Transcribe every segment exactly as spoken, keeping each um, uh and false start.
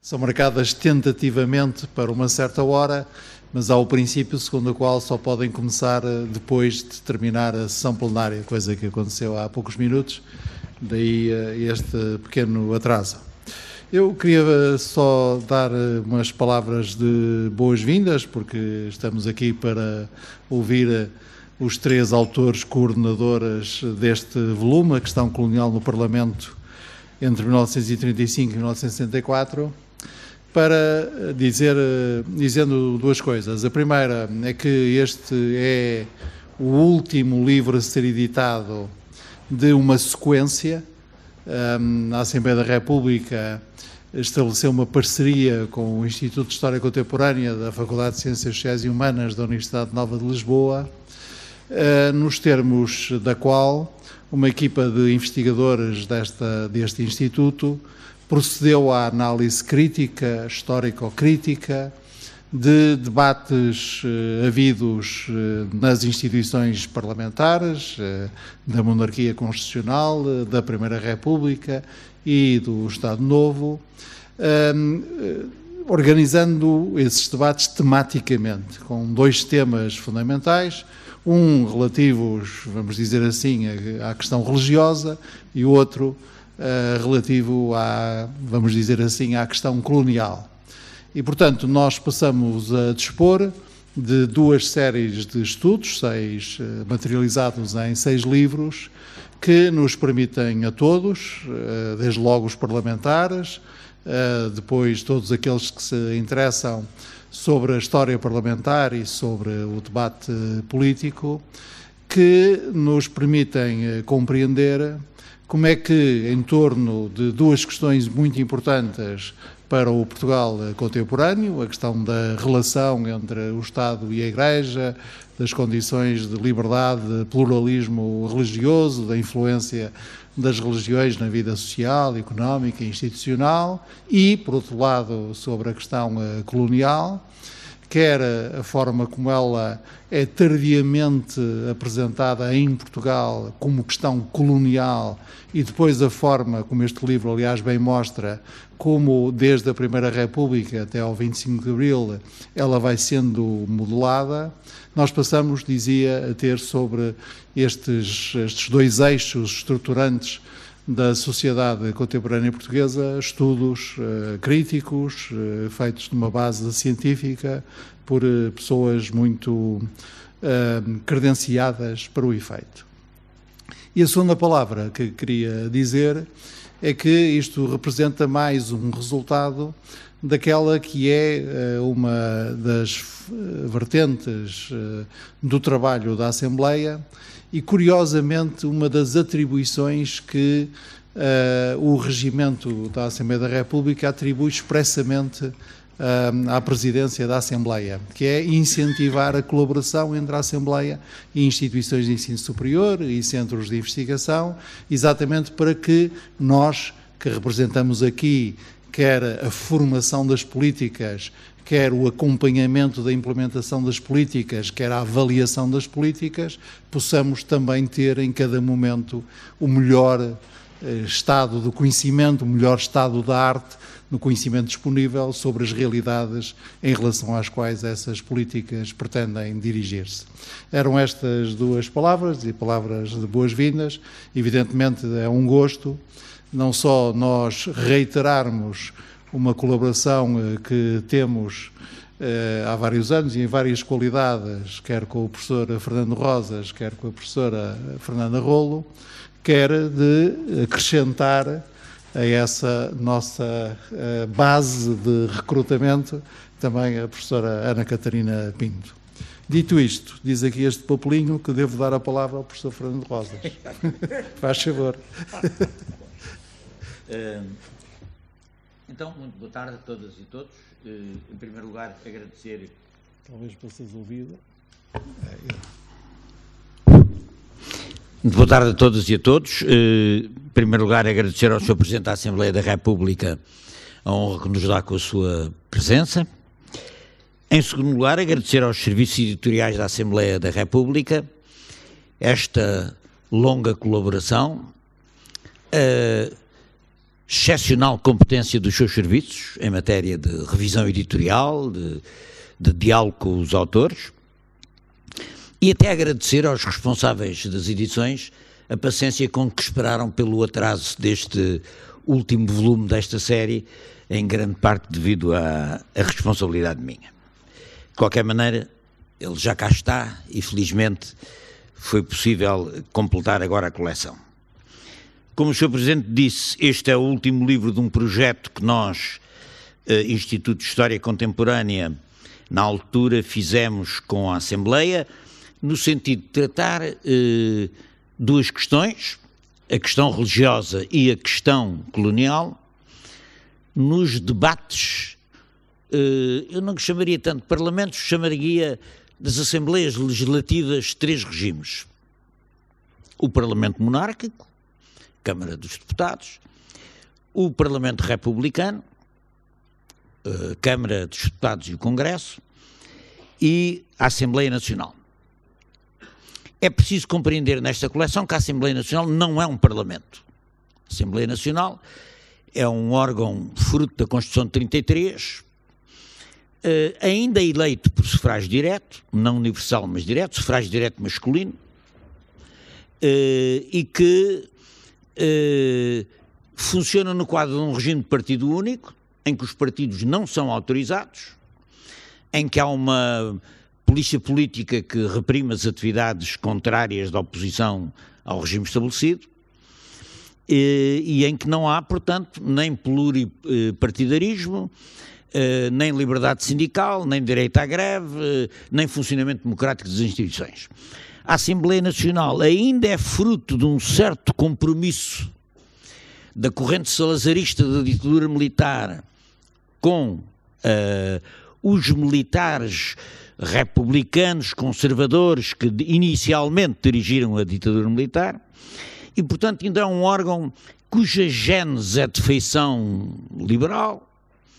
são marcadas tentativamente para uma certa hora, mas há o princípio segundo o qual só podem começar depois de terminar a sessão plenária, coisa que aconteceu há poucos minutos, daí este pequeno atraso. Eu queria só dar umas palavras de boas-vindas, porque estamos aqui para ouvir os três autores coordenadores deste volume, A Questão Colonial no Parlamento entre mil novecentos e trinta e cinco e mil novecentos e sessenta e quatro, para dizer, dizendo duas coisas. A primeira é que este é o último livro a ser editado de uma sequência. A Assembleia da República estabeleceu uma parceria com o Instituto de História Contemporânea da Faculdade de Ciências Sociais e Humanas da Universidade Nova de Lisboa, nos termos da qual uma equipa de investigadores desta, deste Instituto procedeu à análise crítica, histórico-crítica, de debates eh, havidos eh, nas instituições parlamentares, eh, da monarquia constitucional, eh, da Primeira República e do Estado Novo, eh, organizando esses debates tematicamente, com dois temas fundamentais, um relativos, vamos dizer assim, à questão religiosa e o outro uh, relativo à, vamos dizer assim, à questão colonial. E, portanto, nós passamos a dispor de duas séries de estudos, seis, uh, materializados em seis livros, que nos permitem a todos, uh, desde logo os parlamentares, uh, depois todos aqueles que se interessam sobre a história parlamentar e sobre o debate político, que nos permitem compreender como é que, em torno de duas questões muito importantes para o Portugal contemporâneo, a questão da relação entre o Estado e a Igreja, das condições de liberdade, de pluralismo religioso, da influência das religiões na vida social, económica e institucional, e, por outro lado, sobre a questão colonial, quer a forma como ela é tardiamente apresentada em Portugal como questão colonial e depois a forma como este livro, aliás, bem mostra, como desde a Primeira República até ao vinte e cinco de Abril ela vai sendo modelada. Nós passamos, dizia, a ter sobre estes, estes dois eixos estruturantes da sociedade contemporânea portuguesa estudos uh, críticos, uh, feitos de uma base científica por uh, pessoas muito uh, credenciadas para o efeito. E a segunda palavra que queria dizer é que isto representa mais um resultado daquela que é uh, uma das vertentes uh, do trabalho da Assembleia e, curiosamente, uma das atribuições que uh, o regimento da Assembleia da República atribui expressamente uh, à presidência da Assembleia, que é incentivar a colaboração entre a Assembleia e instituições de ensino superior e centros de investigação, exatamente para que nós, que representamos aqui quer a formação das políticas, quer o acompanhamento da implementação das políticas, quer a avaliação das políticas, possamos também ter em cada momento o melhor eh, estado do conhecimento, o melhor estado da arte, no conhecimento disponível sobre as realidades em relação às quais essas políticas pretendem dirigir-se. Eram estas duas palavras, e palavras de boas-vindas. Evidentemente é um gosto, não só nós reiterarmos uma colaboração eh, que temos eh, há vários anos e em várias qualidades, quer com o professor Fernando Rosas, quer com a professora Fernanda Rolo, quer de acrescentar a essa nossa eh, base de recrutamento também a professora Ana Catarina Pinto. Dito isto, diz aqui este papelinho que devo dar a palavra ao professor Fernando Rosas. Faz favor. Uh, então, muito boa tarde a todas e todos. Uh, em primeiro lugar, agradecer... Talvez para seres ouvido. Muito boa tarde a todas e a todos. Uh, em primeiro lugar, agradecer ao senhor Presidente da Assembleia da República a honra que nos dá com a sua presença. Em segundo lugar, agradecer aos serviços editoriais da Assembleia da República esta longa colaboração. Uh, excepcional competência dos seus serviços em matéria de revisão editorial, de, de diálogo com os autores, e até agradecer aos responsáveis das edições a paciência com que esperaram pelo atraso deste último volume desta série, em grande parte devido à, à responsabilidade minha. De qualquer maneira, ele já cá está e felizmente foi possível completar agora a coleção. Como o senhor Presidente disse, este é o último livro de um projeto que nós, eh, Instituto de História Contemporânea, na altura fizemos com a Assembleia, no sentido de tratar eh, duas questões, a questão religiosa e a questão colonial, nos debates, eh, eu não chamaria tanto de parlamentos, chamaria das Assembleias Legislativas de três regimes. O Parlamento Monárquico, Câmara dos Deputados, o Parlamento Republicano, a Câmara dos Deputados e o Congresso, e a Assembleia Nacional. É preciso compreender nesta coleção que a Assembleia Nacional não é um Parlamento. A Assembleia Nacional é um órgão fruto da Constituição de trinta e três, eh, ainda eleito por sufrágio direto, não universal, mas direto, sufrágio direto masculino, eh, e que Uh, funciona no quadro de um regime de partido único, em que os partidos não são autorizados, em que há uma polícia política que reprime as atividades contrárias da oposição ao regime estabelecido, uh, e em que não há, portanto, nem pluripartidarismo, uh, nem liberdade sindical, nem direito à greve, uh, nem funcionamento democrático das instituições. A Assembleia Nacional ainda é fruto de um certo compromisso da corrente salazarista da ditadura militar com uh, os militares republicanos conservadores que inicialmente dirigiram a ditadura militar e, portanto, ainda é um órgão cuja gênese é de feição liberal,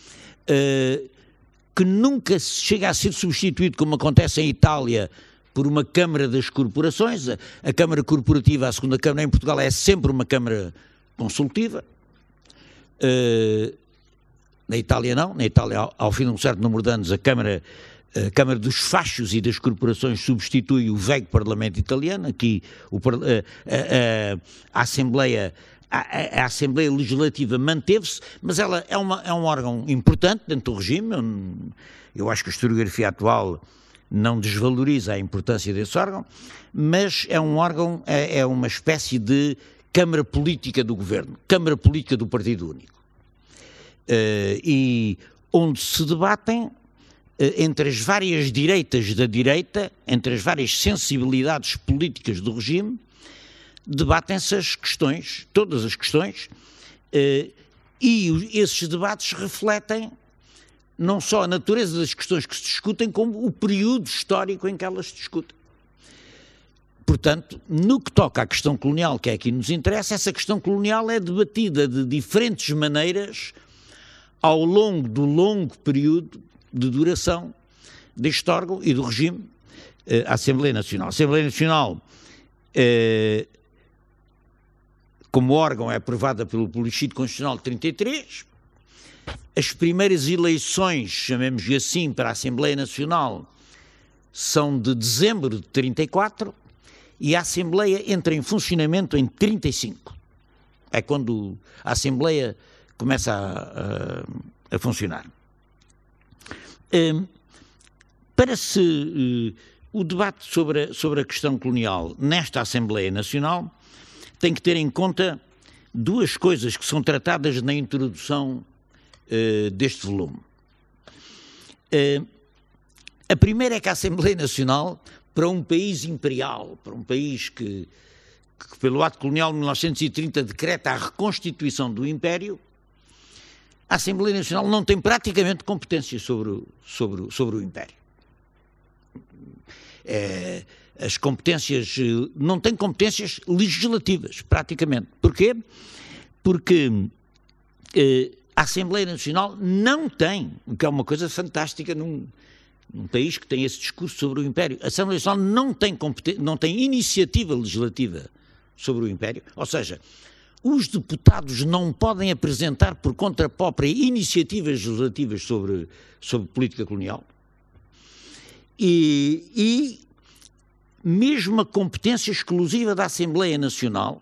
uh, que nunca chega a ser substituído, como acontece em Itália, por uma Câmara das Corporações. A, a Câmara Corporativa, a segunda Câmara em Portugal, é sempre uma Câmara consultiva. Uh, na Itália não, na Itália ao, ao fim de um certo número de anos a Câmara, a Câmara dos Fachos e das Corporações substitui o velho Parlamento italiano. Aqui o, a, a, a Assembleia a, a Assembleia Legislativa manteve-se, mas ela é, uma, é um órgão importante dentro do regime. Eu, eu acho que a historiografia atual não desvaloriza a importância desse órgão, mas é um órgão, é, é uma espécie de Câmara Política do Governo, Câmara Política do Partido Único, uh, e onde se debatem, uh, entre as várias direitas da direita, entre as várias sensibilidades políticas do regime, debatem-se as questões, todas as questões, uh, e esses debates refletem não só a natureza das questões que se discutem, como o período histórico em que elas se discutem. Portanto, no que toca à questão colonial, que é aqui nos interessa, essa questão colonial é debatida de diferentes maneiras ao longo do longo período de duração deste órgão e do regime, a Assembleia Nacional. A Assembleia Nacional, eh, como órgão, é aprovada pelo plebiscito constitucional de trinta e três, as primeiras eleições, chamemos-lhe assim, para a Assembleia Nacional são de dezembro de trinta e quatro e a Assembleia entra em funcionamento em trinta e cinco. É quando a Assembleia começa a, a, a funcionar. Um, para se uh, o debate sobre a, sobre a questão colonial nesta Assembleia Nacional tem que ter em conta duas coisas que são tratadas na introdução Uh, deste volume. Uh, a primeira é que a Assembleia Nacional, para um país imperial, para um país que, que pelo ato colonial de mil novecentos e trinta decreta a reconstituição do Império, a Assembleia Nacional não tem praticamente competência sobre o, sobre o, sobre o Império. Uh, as competências, uh, não tem competências legislativas, praticamente. Porquê? Porque uh, a Assembleia Nacional não tem, o que é uma coisa fantástica num, num país que tem esse discurso sobre o Império, a Assembleia Nacional não tem, não tem iniciativa legislativa sobre o Império, ou seja, os deputados não podem apresentar por conta própria iniciativas legislativas sobre, sobre política colonial. E, e mesmo a competência exclusiva da Assembleia Nacional,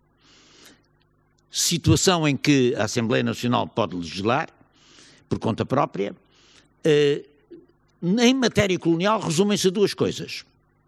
situação em que a Assembleia Nacional pode legislar por conta própria, eh, em matéria colonial resumem-se a duas coisas.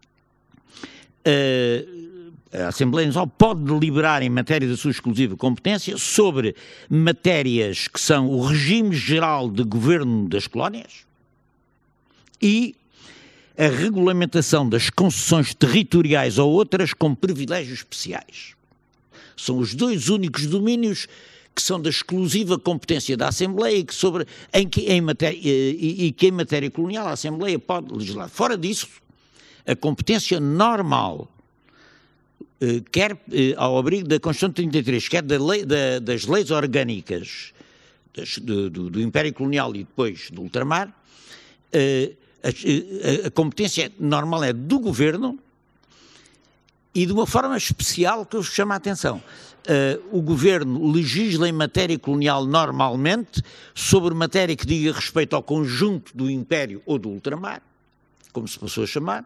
Eh, a Assembleia Nacional pode deliberar em matéria da sua exclusiva competência sobre matérias que são o regime geral de governo das colónias e a regulamentação das concessões territoriais ou outras com privilégios especiais. São os dois únicos domínios que são da exclusiva competência da Assembleia e que, sobre, em que, em matéria, e, e que em matéria colonial a Assembleia pode legislar. Fora disso, a competência normal, eh, quer eh, ao abrigo da Constituição de trinta e três, quer da lei, da, das leis orgânicas das, do, do, do Império Colonial e depois do ultramar, eh, a, a, a competência normal é do Governo e de uma forma especial que eu chamo a atenção. Uh, o Governo legisla em matéria colonial normalmente sobre matéria que diga respeito ao conjunto do Império ou do ultramar, como se passou a chamar,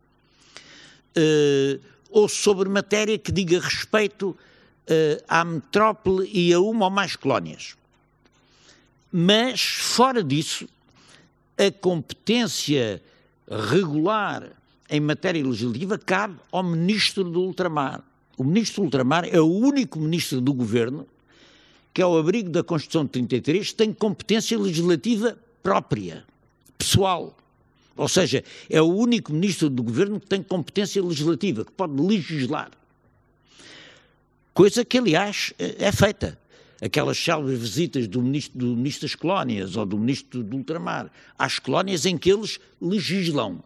uh, ou sobre matéria que diga respeito uh, à metrópole e a uma ou mais colónias. Mas, fora disso, a competência regular em matéria legislativa cabe ao Ministro do Ultramar. O Ministro do Ultramar é o único Ministro do Governo que, ao abrigo da Constituição de trinta e três, tem competência legislativa própria, pessoal. Ou seja, é o único Ministro do Governo que tem competência legislativa, que pode legislar. Coisa que, aliás, é feita. Aquelas célebres visitas do ministro, do ministro das Colónias ou do Ministro do Ultramar às colónias em que eles legislam.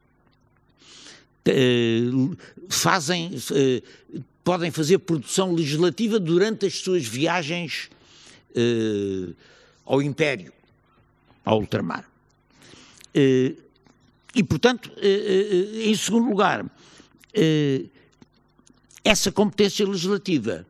Uh, fazem, uh, podem fazer produção legislativa durante as suas viagens uh, ao Império, ao ultramar. Uh, e, portanto, uh, uh, em segundo lugar, uh, essa competência legislativa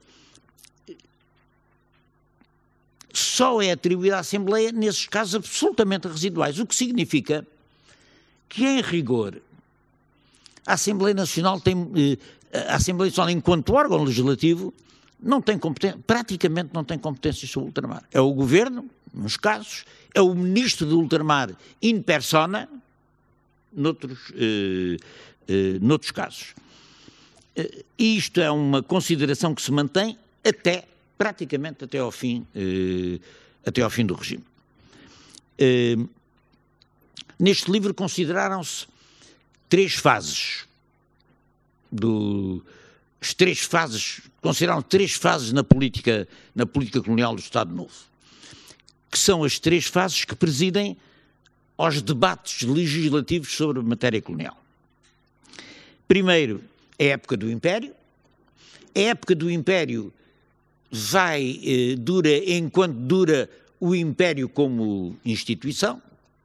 só é atribuída à Assembleia nesses casos absolutamente residuais, o que significa que, em rigor, a Assembleia Nacional tem, a Assembleia Nacional, enquanto órgão legislativo, não tem competência, praticamente não tem competências sobre o ultramar. É o Governo, nos casos, é o Ministro do Ultramar in persona, noutros, eh, eh, noutros casos. E isto é uma consideração que se mantém até, praticamente até ao fim, eh, até ao fim do regime. Eh, neste livro consideraram-se três fases, do, as três fases, consideraram três fases na política, na política colonial do Estado Novo, que são as três fases que presidem aos debates legislativos sobre a matéria colonial. Primeiro, a época do Império. A época do Império vai, eh, dura enquanto dura o Império como instituição,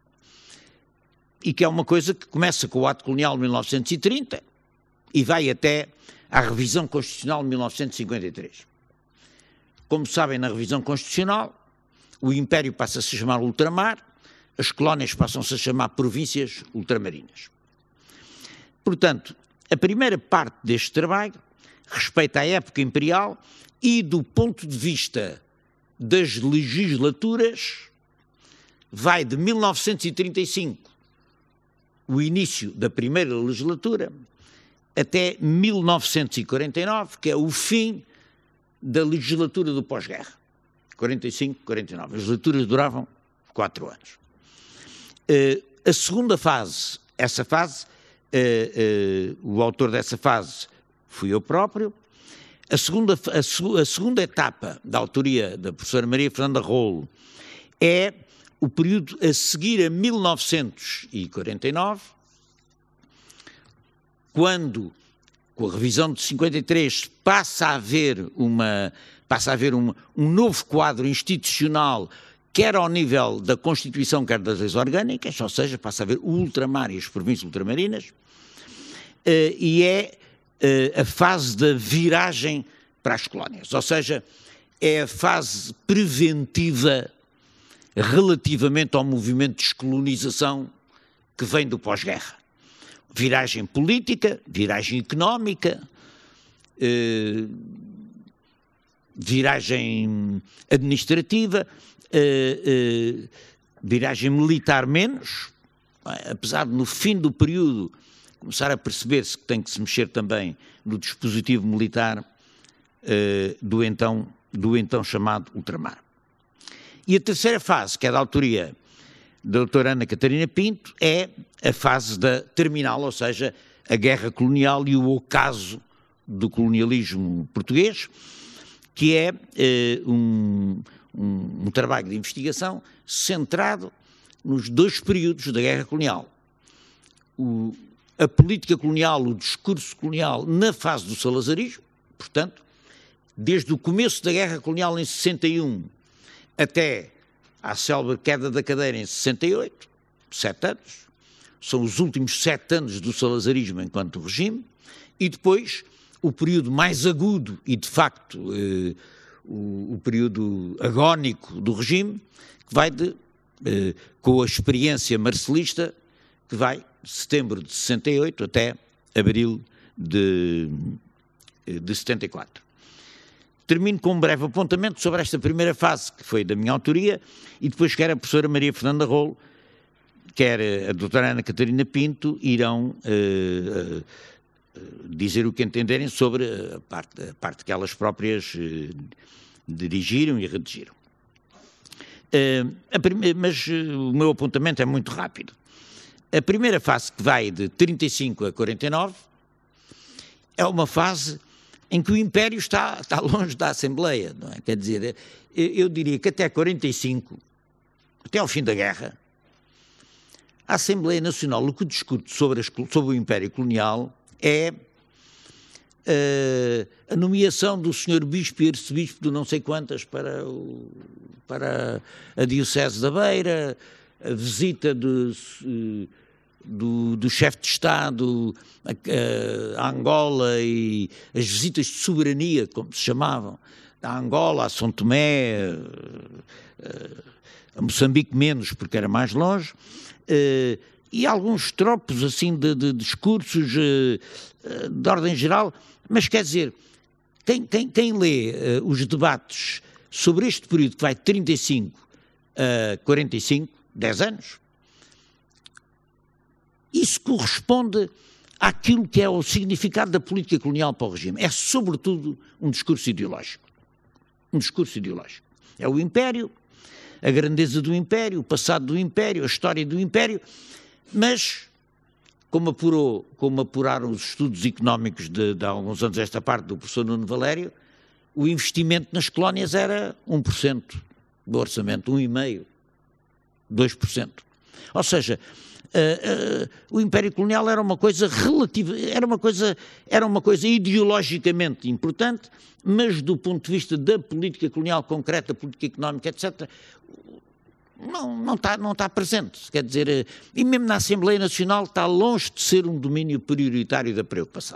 e que é uma coisa que começa com o Ato Colonial de mil novecentos e trinta e vai até à Revisão Constitucional de mil novecentos e cinquenta e três. Como sabem, na Revisão Constitucional, o Império passa a se chamar ultramar, as colónias passam-se a chamar províncias ultramarinas. Portanto, a primeira parte deste trabalho respeita à época imperial e, do ponto de vista das legislaturas, vai de mil novecentos e trinta e cinco, o início da primeira legislatura, até mil novecentos e quarenta e nove, que é o fim da legislatura do pós-guerra. quarenta e cinco, quarenta e nove. As legislaturas duravam quatro anos. Uh, a segunda fase, essa fase, uh, uh, o autor dessa fase fui eu próprio. A segunda, a, a segunda etapa da autoria da professora Maria Fernanda Rolo é o período a seguir a mil novecentos e quarenta e nove, quando, com a revisão de cinquenta e três, passa a haver, uma, passa a haver um, um novo quadro institucional, quer ao nível da Constituição, quer das leis orgânicas, ou seja, passa a haver o ultramar e as províncias ultramarinas, uh, e é uh, a fase da viragem para as colónias. Ou seja, é a fase preventiva relativamente ao movimento de descolonização que vem do pós-guerra. Viragem política, viragem económica, eh, viragem administrativa, eh, eh, viragem militar menos, apesar de no fim do período começar a perceber-se que tem que se mexer também no dispositivo militar eh, do, então, do então chamado ultramar. E a terceira fase, que é da autoria da doutora Ana Catarina Pinto, é a fase da terminal, ou seja, a guerra colonial e o ocaso do colonialismo português, que é eh, um, um, um trabalho de investigação centrado nos dois períodos da guerra colonial. O, a política colonial, o discurso colonial na fase do salazarismo, portanto, desde o começo da guerra colonial em sessenta e um até à célebre queda da cadeira em sessenta e oito, sete anos, são os últimos sete anos do salazarismo enquanto regime, e depois o período mais agudo e, de facto, eh, o, o período agónico do regime, que vai de, eh, com a experiência marcelista, que vai de setembro de sessenta e oito até abril de, de setenta e quatro. Termino com um breve apontamento sobre esta primeira fase, que foi da minha autoria, e depois quer a professora Maria Fernanda Rolo, quer a doutora Ana Catarina Pinto, irão uh, uh, dizer o que entenderem sobre a parte, a parte que elas próprias uh, dirigiram e redigiram. Uh, a primeira, mas uh, o meu apontamento é muito rápido. A primeira fase, que vai de trinta e cinco a quarenta e nove, é uma fase em que o Império está, está longe da Assembleia, não é? Quer dizer, eu, eu diria que até quarenta e cinco, até ao fim da guerra, a Assembleia Nacional, o que discute sobre, as, sobre o Império Colonial é uh, a nomeação do senhor Bispo e Arcebispo de não sei quantas para, o, para a Diocese da Beira, a visita de... Uh, do, do chefe de Estado a, a Angola e as visitas de soberania, como se chamavam, a Angola, a São Tomé, a, a Moçambique menos, porque era mais longe, e alguns tropos assim de, de discursos de ordem geral, mas quer dizer, quem, quem, quem lê os debates sobre este período que vai de trinta e cinco a quarenta e cinco, dez anos, isso corresponde àquilo que é o significado da política colonial para o regime. É, sobretudo, um discurso ideológico. Um discurso ideológico. É o Império, a grandeza do Império, o passado do Império, a história do Império, mas, como, apurou, como apuraram os estudos económicos de, de há alguns anos esta parte do professor Nuno Valério, o investimento nas colónias era um por cento do orçamento, um vírgula cinco por cento, dois por cento. Ou seja, Uh, uh, o Império Colonial era uma coisa relativa, era uma coisa, era uma coisa ideologicamente importante, mas do ponto de vista da política colonial concreta, política económica, etcétera, não, não, está, não está presente. Quer dizer, uh, e mesmo na Assembleia Nacional está longe de ser um domínio prioritário da preocupação.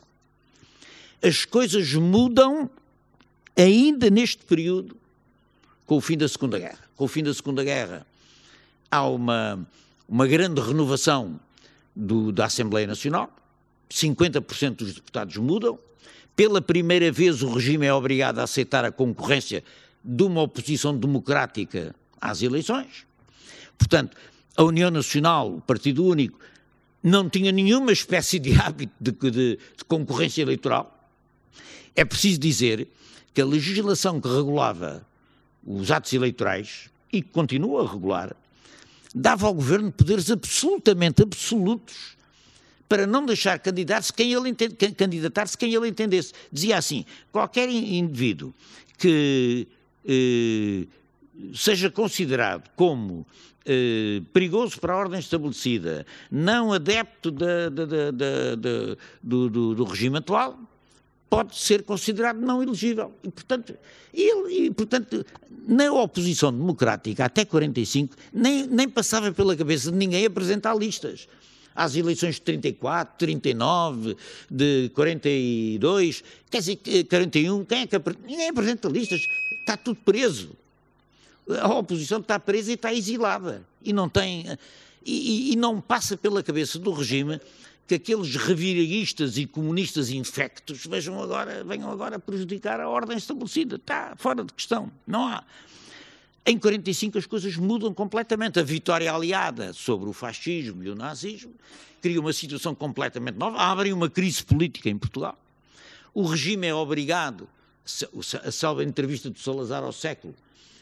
As coisas mudam ainda neste período com o fim da Segunda Guerra. Com o fim da Segunda Guerra há uma... uma grande renovação do, da Assembleia Nacional, cinquenta por cento dos deputados mudam, pela primeira vez o regime é obrigado a aceitar a concorrência de uma oposição democrática às eleições, portanto, a União Nacional, o Partido Único, não tinha nenhuma espécie de hábito de, de, de concorrência eleitoral. É preciso dizer que a legislação que regulava os atos eleitorais, e que continua a regular, dava ao governo poderes absolutamente absolutos para não deixar candidatar-se quem ele, entende, candidatar-se quem ele entendesse. Dizia assim, qualquer indivíduo que eh, seja considerado como eh, perigoso para a ordem estabelecida, não adepto da, da, da, da, da, do, do, do regime atual, pode ser considerado não elegível. E, portanto, ele, e, portanto, na oposição democrática, até quarenta e cinco, nem, nem passava pela cabeça de ninguém apresentar listas. às eleições de trinta e quatro, trinta e nove, de quarenta e dois, quer dizer, quarenta e um, quem é que ninguém apresenta listas, está tudo preso. A oposição está presa e está exilada. E não tem, e, e não passa pela cabeça do regime que aqueles reviraguistas e comunistas infectos vejam agora, venham agora prejudicar a ordem estabelecida. Está fora de questão. Não há. Em quarenta e cinco as coisas mudam completamente. A vitória aliada sobre o fascismo e o nazismo cria uma situação completamente nova, abre uma crise política em Portugal. O regime é obrigado, a salva entrevista de Salazar ao Século,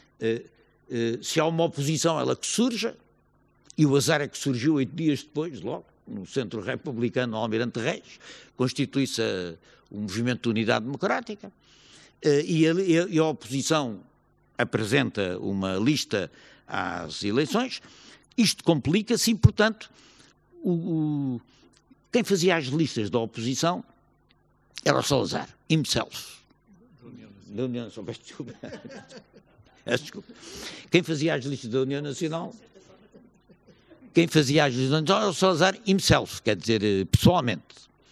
se há uma oposição, ela que surja, e o azar é que surgiu oito dias depois, logo, no centro republicano Almirante Reis, constitui-se o Movimento de Unidade Democrática, e a, e a oposição apresenta uma lista às eleições. Isto complica-se e, portanto, o, o, quem fazia as listas da oposição era o Salazar, himself. Da União Nacional. Desculpa. Desculpa. Quem fazia as listas da União Nacional, quem fazia as listas da União Nacional era o Salazar himself, quer dizer, pessoalmente.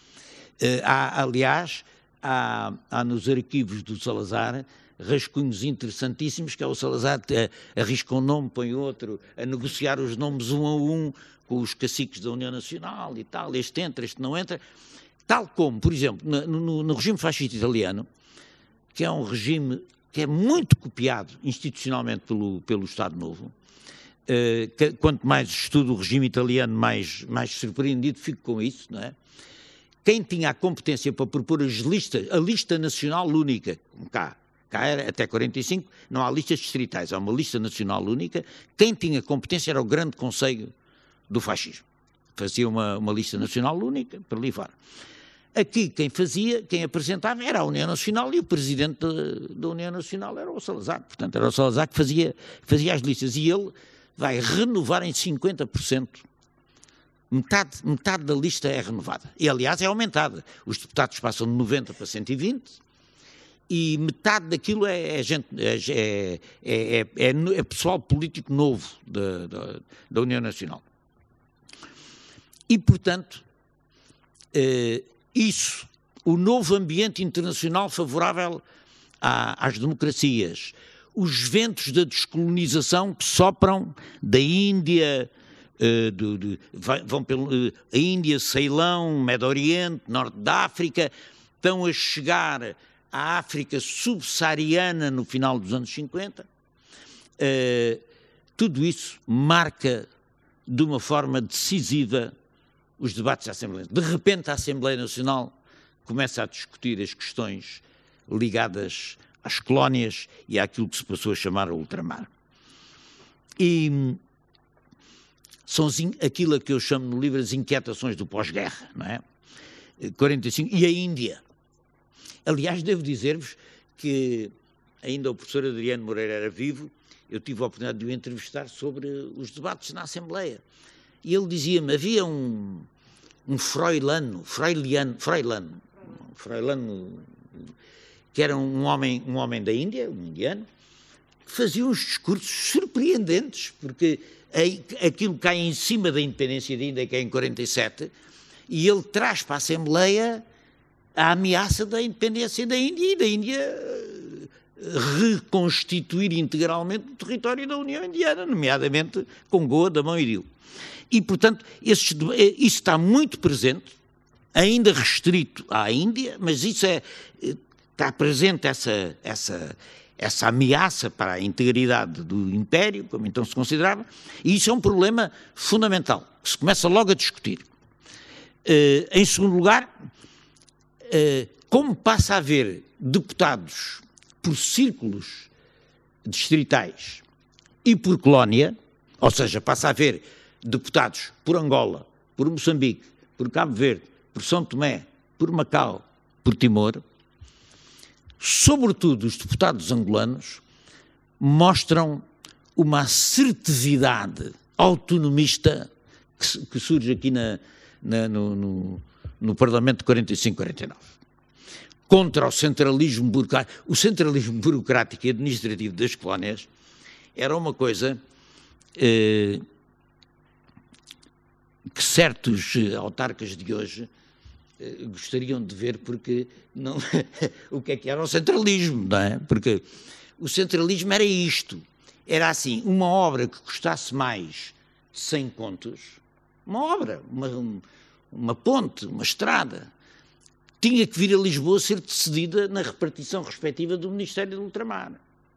Há, aliás, há, há nos arquivos do Salazar rascunhos interessantíssimos, que é o Salazar arrisca um nome, põe outro, a negociar os nomes um a um com os caciques da União Nacional e tal, este entra, este não entra, tal como, por exemplo, no, no, no regime fascista italiano, que é um regime que é muito copiado institucionalmente pelo, pelo Estado Novo. Uh, que, quanto mais estudo o regime italiano, mais, mais surpreendido fico com isso, não é? Quem tinha a competência para propor as listas, a lista nacional única, como cá, cá era até quarenta e cinco, não há listas distritais, há uma lista nacional única, quem tinha competência era o grande conselho do fascismo. Fazia uma, uma lista nacional única, para ali fora. Aqui quem fazia, quem apresentava era a União Nacional e o presidente da, da União Nacional era o Salazar. Portanto, era o Salazar que fazia, fazia as listas e ele vai renovar em cinquenta por cento. Metade, metade da lista é renovada. E, aliás, é aumentada. Os deputados passam de noventa para cento e vinte e metade daquilo é, é, gente, é, é, é, é, é pessoal político novo da, da, da União Nacional. E, portanto, eh, isso, o novo ambiente internacional favorável à, às democracias, os ventos da descolonização que sopram da Índia, uh, do, do, vão pelo, uh, a Índia, Ceilão, Médio Oriente, Norte da África, estão a chegar à África subsaariana no final dos anos cinquenta. Uh, tudo isso marca de uma forma decisiva os debates da Assembleia. De repente a Assembleia Nacional começa a discutir as questões ligadas às colónias e àquilo que se passou a chamar o ultramar. E são aquilo que eu chamo no livro as inquietações do pós-guerra, não é? quarenta e cinco, e a Índia. Aliás, devo dizer-vos que ainda o professor Adriano Moreira era vivo, eu tive a oportunidade de o entrevistar sobre os debates na Assembleia. E ele dizia-me, havia um, um Froilano, Froiliano, Froilano, Froilano, que era um homem, um homem da Índia, um indiano, que fazia uns discursos surpreendentes, porque aquilo cai em cima da independência da Índia, que é em quarenta e sete, e ele traz para a Assembleia a ameaça da independência da Índia e da Índia reconstituir integralmente o território da União Indiana, nomeadamente com Goa, Damão e Dil. E, portanto, esses, isso está muito presente, ainda restrito à Índia, mas isso é, está presente essa, essa, essa ameaça para a integridade do Império, como então se considerava, e isso é um problema fundamental, que se começa logo a discutir. Uh, em segundo lugar, uh, como passa a haver deputados por círculos distritais e por colónia, ou seja, passa a haver deputados por Angola, por Moçambique, por Cabo Verde, por São Tomé, por Macau, por Timor, sobretudo os deputados angolanos, mostram uma assertividade autonomista que, que surge aqui na, na, no, no, no Parlamento de quarenta e cinco, quarenta e nove. Contra o centralismo burocrático. O centralismo burocrático e administrativo das colónias era uma coisa eh, que certos autarcas de hoje gostariam de ver, porque não, o que é que era o centralismo, não é? Porque o centralismo era isto, era assim, uma obra que custasse mais de cem contos, uma obra, uma, uma ponte, uma estrada, tinha que vir a Lisboa ser decidida na repartição respectiva do Ministério do Ultramar.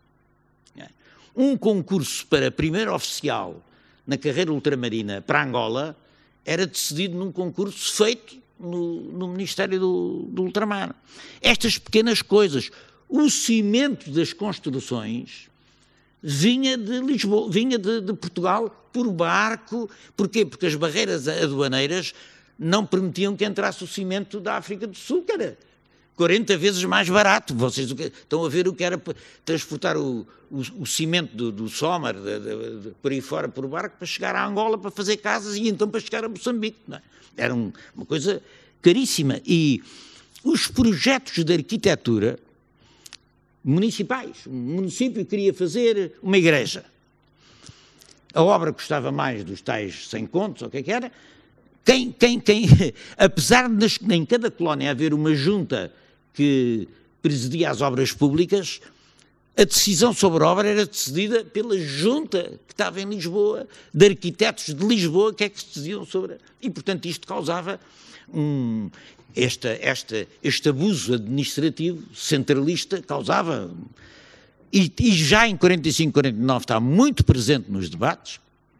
Um concurso para primeiro oficial na carreira ultramarina para Angola era decidido num concurso feito no, no Ministério do, do Ultramar. Estas pequenas coisas, o cimento das construções vinha de Lisboa, vinha de, de Portugal por barco. Porquê? Porque as barreiras aduaneiras não permitiam que entrasse o cimento da África do Sul, que era quarenta vezes mais barato. Vocês estão a ver o que era transportar o, o, o cimento do, do Somar, de, de, de, por aí fora, por barco, para chegar a Angola, para fazer casas e então para chegar a Moçambique. Não é? Era um, uma coisa caríssima. E os projetos de arquitetura municipais, um município queria fazer uma igreja. A obra custava mais dos tais cem contos, ou o que é que era. Quem, quem, quem, apesar de nas, em cada colónia haver uma junta que presidia as obras públicas, a decisão sobre a obra era decidida pela junta que estava em Lisboa, de arquitetos de Lisboa, que é que se decidiam sobre... E, portanto, isto causava um, esta, esta, este abuso administrativo centralista, causava... E, e já em quarenta e cinco, quarenta e nove está muito presente nos debates,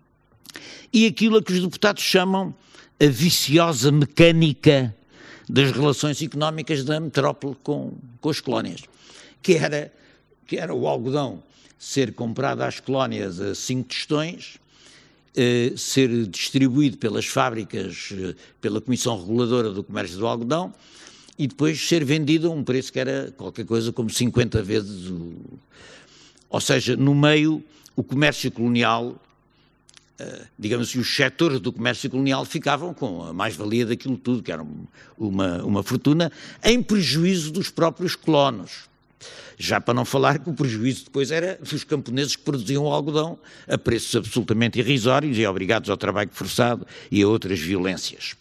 e aquilo a que os deputados chamam a viciosa mecânica das relações económicas da metrópole com, com as colónias, que era, que era o algodão ser comprado às colónias a cinco tostões, eh, ser distribuído pelas fábricas, eh, pela Comissão Reguladora do Comércio do Algodão, e depois ser vendido a um preço que era qualquer coisa como cinquenta vezes o... Ou seja, no meio, o comércio colonial... Uh, digamos assim, os setores do comércio colonial ficavam com a mais-valia daquilo tudo, que era um, uma, uma fortuna, em prejuízo dos próprios colonos. Já para não falar que o prejuízo depois era dos camponeses que produziam o algodão a preços absolutamente irrisórios e obrigados ao trabalho forçado e a outras violências.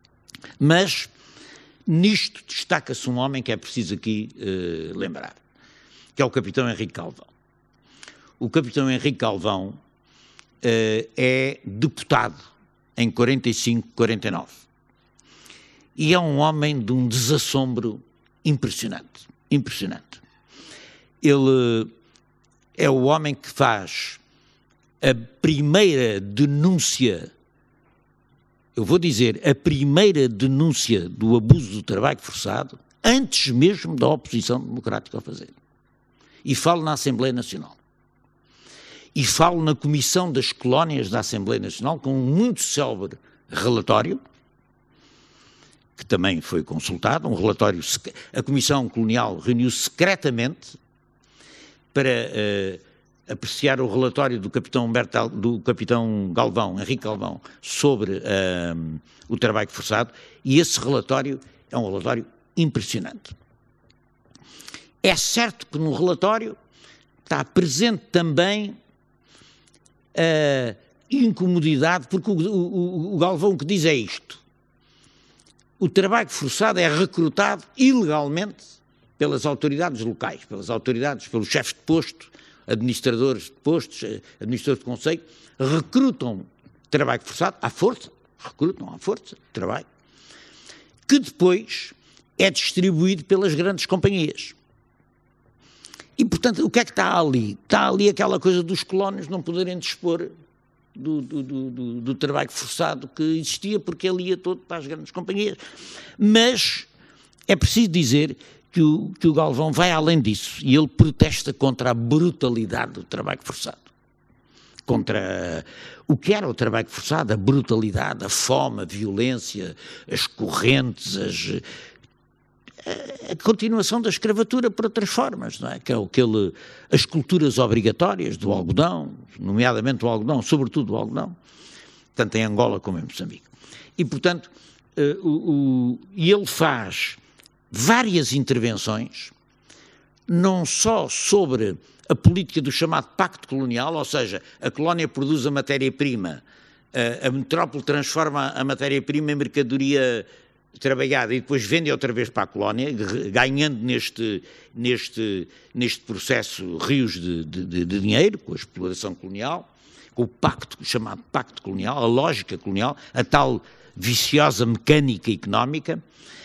Mas nisto destaca-se um homem que é preciso aqui uh, lembrar, que é o capitão Henrique Galvão. O capitão Henrique Galvão Uh, é deputado em quarenta e cinco, quarenta e nove. E é um homem de um desassombro impressionante, impressionante. Ele é o homem que faz a primeira denúncia, eu vou dizer, a primeira denúncia do abuso do trabalho forçado, antes mesmo da oposição democrática a fazer. E falo na Assembleia Nacional. E falo na Comissão das Colónias da Assembleia Nacional, com um muito célebre relatório, que também foi consultado, um relatório, a Comissão Colonial reuniu-se secretamente para uh, apreciar o relatório do capitão, Humberto, do capitão Galvão, Henrique Galvão, sobre uh, o trabalho forçado, e esse relatório é um relatório impressionante. É certo que no relatório está presente também a incomodidade, porque o, o, o Galvão que diz é isto: o trabalho forçado é recrutado ilegalmente pelas autoridades locais, pelas autoridades, pelos chefes de posto, administradores de postos, administradores de conselho, recrutam trabalho forçado à força, recrutam à força trabalho, que depois é distribuído pelas grandes companhias. E, portanto, o que é que está ali? Está ali aquela coisa dos colonos não poderem dispor do, do, do, do, do trabalho forçado que existia, porque ele ia todo para as grandes companhias. Mas é preciso dizer que o, que o Galvão vai além disso, e ele protesta contra a brutalidade do trabalho forçado. Contra o que era o trabalho forçado, a brutalidade, a fome, a violência, as correntes, as... a continuação da escravatura por outras formas, não é? Que é aquele, as culturas obrigatórias do algodão, nomeadamente o algodão, sobretudo o algodão, tanto em Angola como em Moçambique. E, portanto, uh, o, o, e ele faz várias intervenções, não só sobre a política do chamado pacto colonial, ou seja, a colónia produz a matéria-prima a, a metrópole transforma a matéria-prima em mercadoria trabalhada e depois vende outra vez para a colónia, ganhando neste, neste, neste processo rios de, de, de dinheiro, com a exploração colonial, com o pacto, chamado pacto colonial, a lógica colonial, a tal viciosa mecânica económica.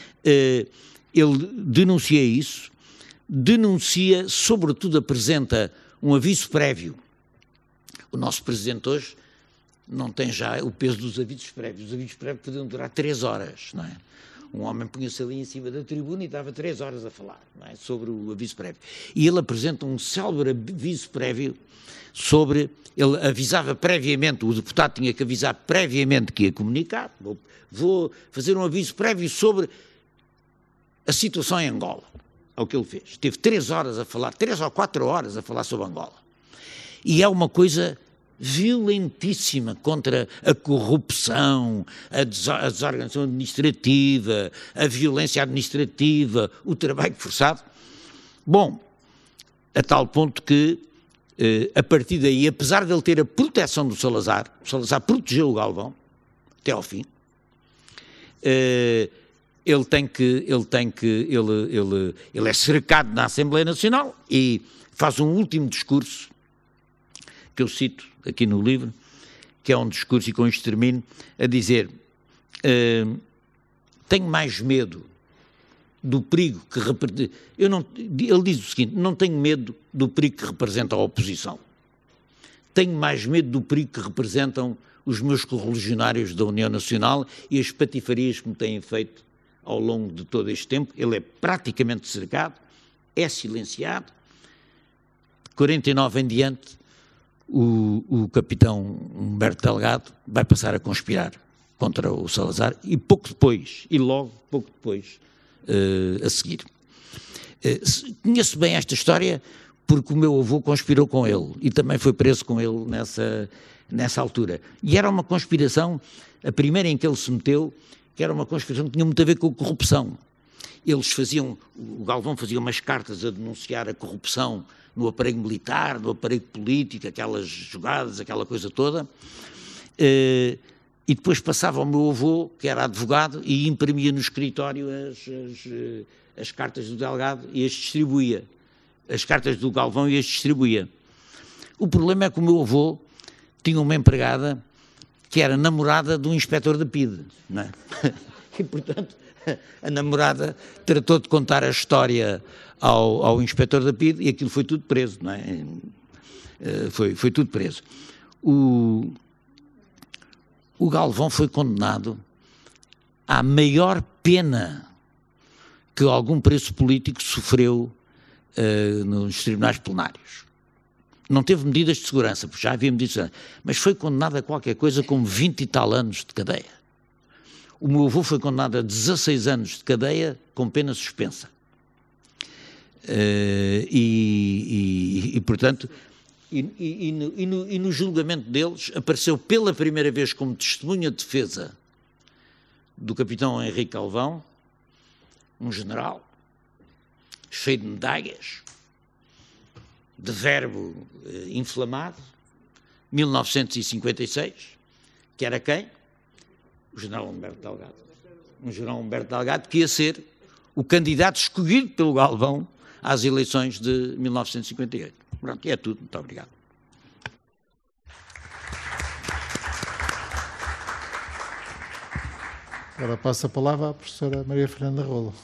Ele denuncia isso, denuncia, sobretudo apresenta um aviso prévio. O nosso Presidente hoje não tem já o peso dos avisos prévios. Os avisos prévios podiam durar três horas, não é? Um homem punha-se ali em cima da tribuna e dava três horas a falar, não é? Sobre o aviso prévio. E ele apresenta um célebre aviso prévio sobre... Ele avisava previamente, o deputado tinha que avisar previamente que ia comunicar. Vou, vou fazer um aviso prévio sobre a situação em Angola. É o que ele fez. Teve três horas a falar, três ou quatro horas a falar sobre Angola. E é uma coisa violentíssima contra a corrupção, a desorganização administrativa, a violência administrativa, o trabalho forçado. Bom, a tal ponto que, eh, a partir daí, apesar de ele ter a proteção do Salazar, o Salazar protegeu o Galvão, até ao fim, eh, ele tem que, ele tem que, ele, ele, ele é cercado na Assembleia Nacional e faz um último discurso, que eu cito aqui no livro, que é um discurso, e com isto termino, a dizer, uh, tenho mais medo do perigo que representa, eu não, ele diz o seguinte, não tenho medo do perigo que representa a oposição, tenho mais medo do perigo que representam os meus correligionários da União Nacional e as patifarias que me têm feito ao longo de todo este tempo. Ele é praticamente cercado, é silenciado, de quarenta e nove em diante, O, o capitão Humberto Delgado vai passar a conspirar contra o Salazar e pouco depois, e logo pouco depois, uh, a seguir. Uh, conheço bem esta história porque o meu avô conspirou com ele e também foi preso com ele nessa, nessa altura. E era uma conspiração, a primeira em que ele se meteu, que era uma conspiração que tinha muito a ver com a corrupção. Eles faziam, o Galvão fazia umas cartas a denunciar a corrupção no aparelho militar, no aparelho político, aquelas jogadas, aquela coisa toda, e depois passava ao meu avô, que era advogado, e imprimia no escritório as, as, as cartas do Delgado e as distribuía, as cartas do Galvão e as distribuía. O problema é que o meu avô tinha uma empregada que era namorada de um inspetor da P I D, não é? E, portanto, a namorada tratou de contar a história ao, ao inspetor da P I D e aquilo foi tudo preso, não é? Foi, foi tudo preso. O, o Galvão foi condenado à maior pena que algum preso político sofreu uh, nos tribunais plenários. Não teve medidas de segurança, porque já havia medidas de segurança, mas foi condenado a qualquer coisa como vinte e tal anos de cadeia. O meu avô foi condenado a dezasseis anos de cadeia com pena suspensa. Uh, e, e, e, portanto, e, e, e, no, e, no, e no julgamento deles apareceu pela primeira vez como testemunha de defesa do capitão Henrique Galvão, um general cheio de medalhas, de verbo uh, inflamado, mil novecentos e cinquenta e seis, que era quem? O general Humberto Delgado. Um general Humberto Delgado que ia ser o candidato escolhido pelo Galvão às eleições de mil novecentos e cinquenta e oito. Pronto, e é tudo. Muito obrigado. Agora passo a palavra à professora Maria Fernanda Rolo.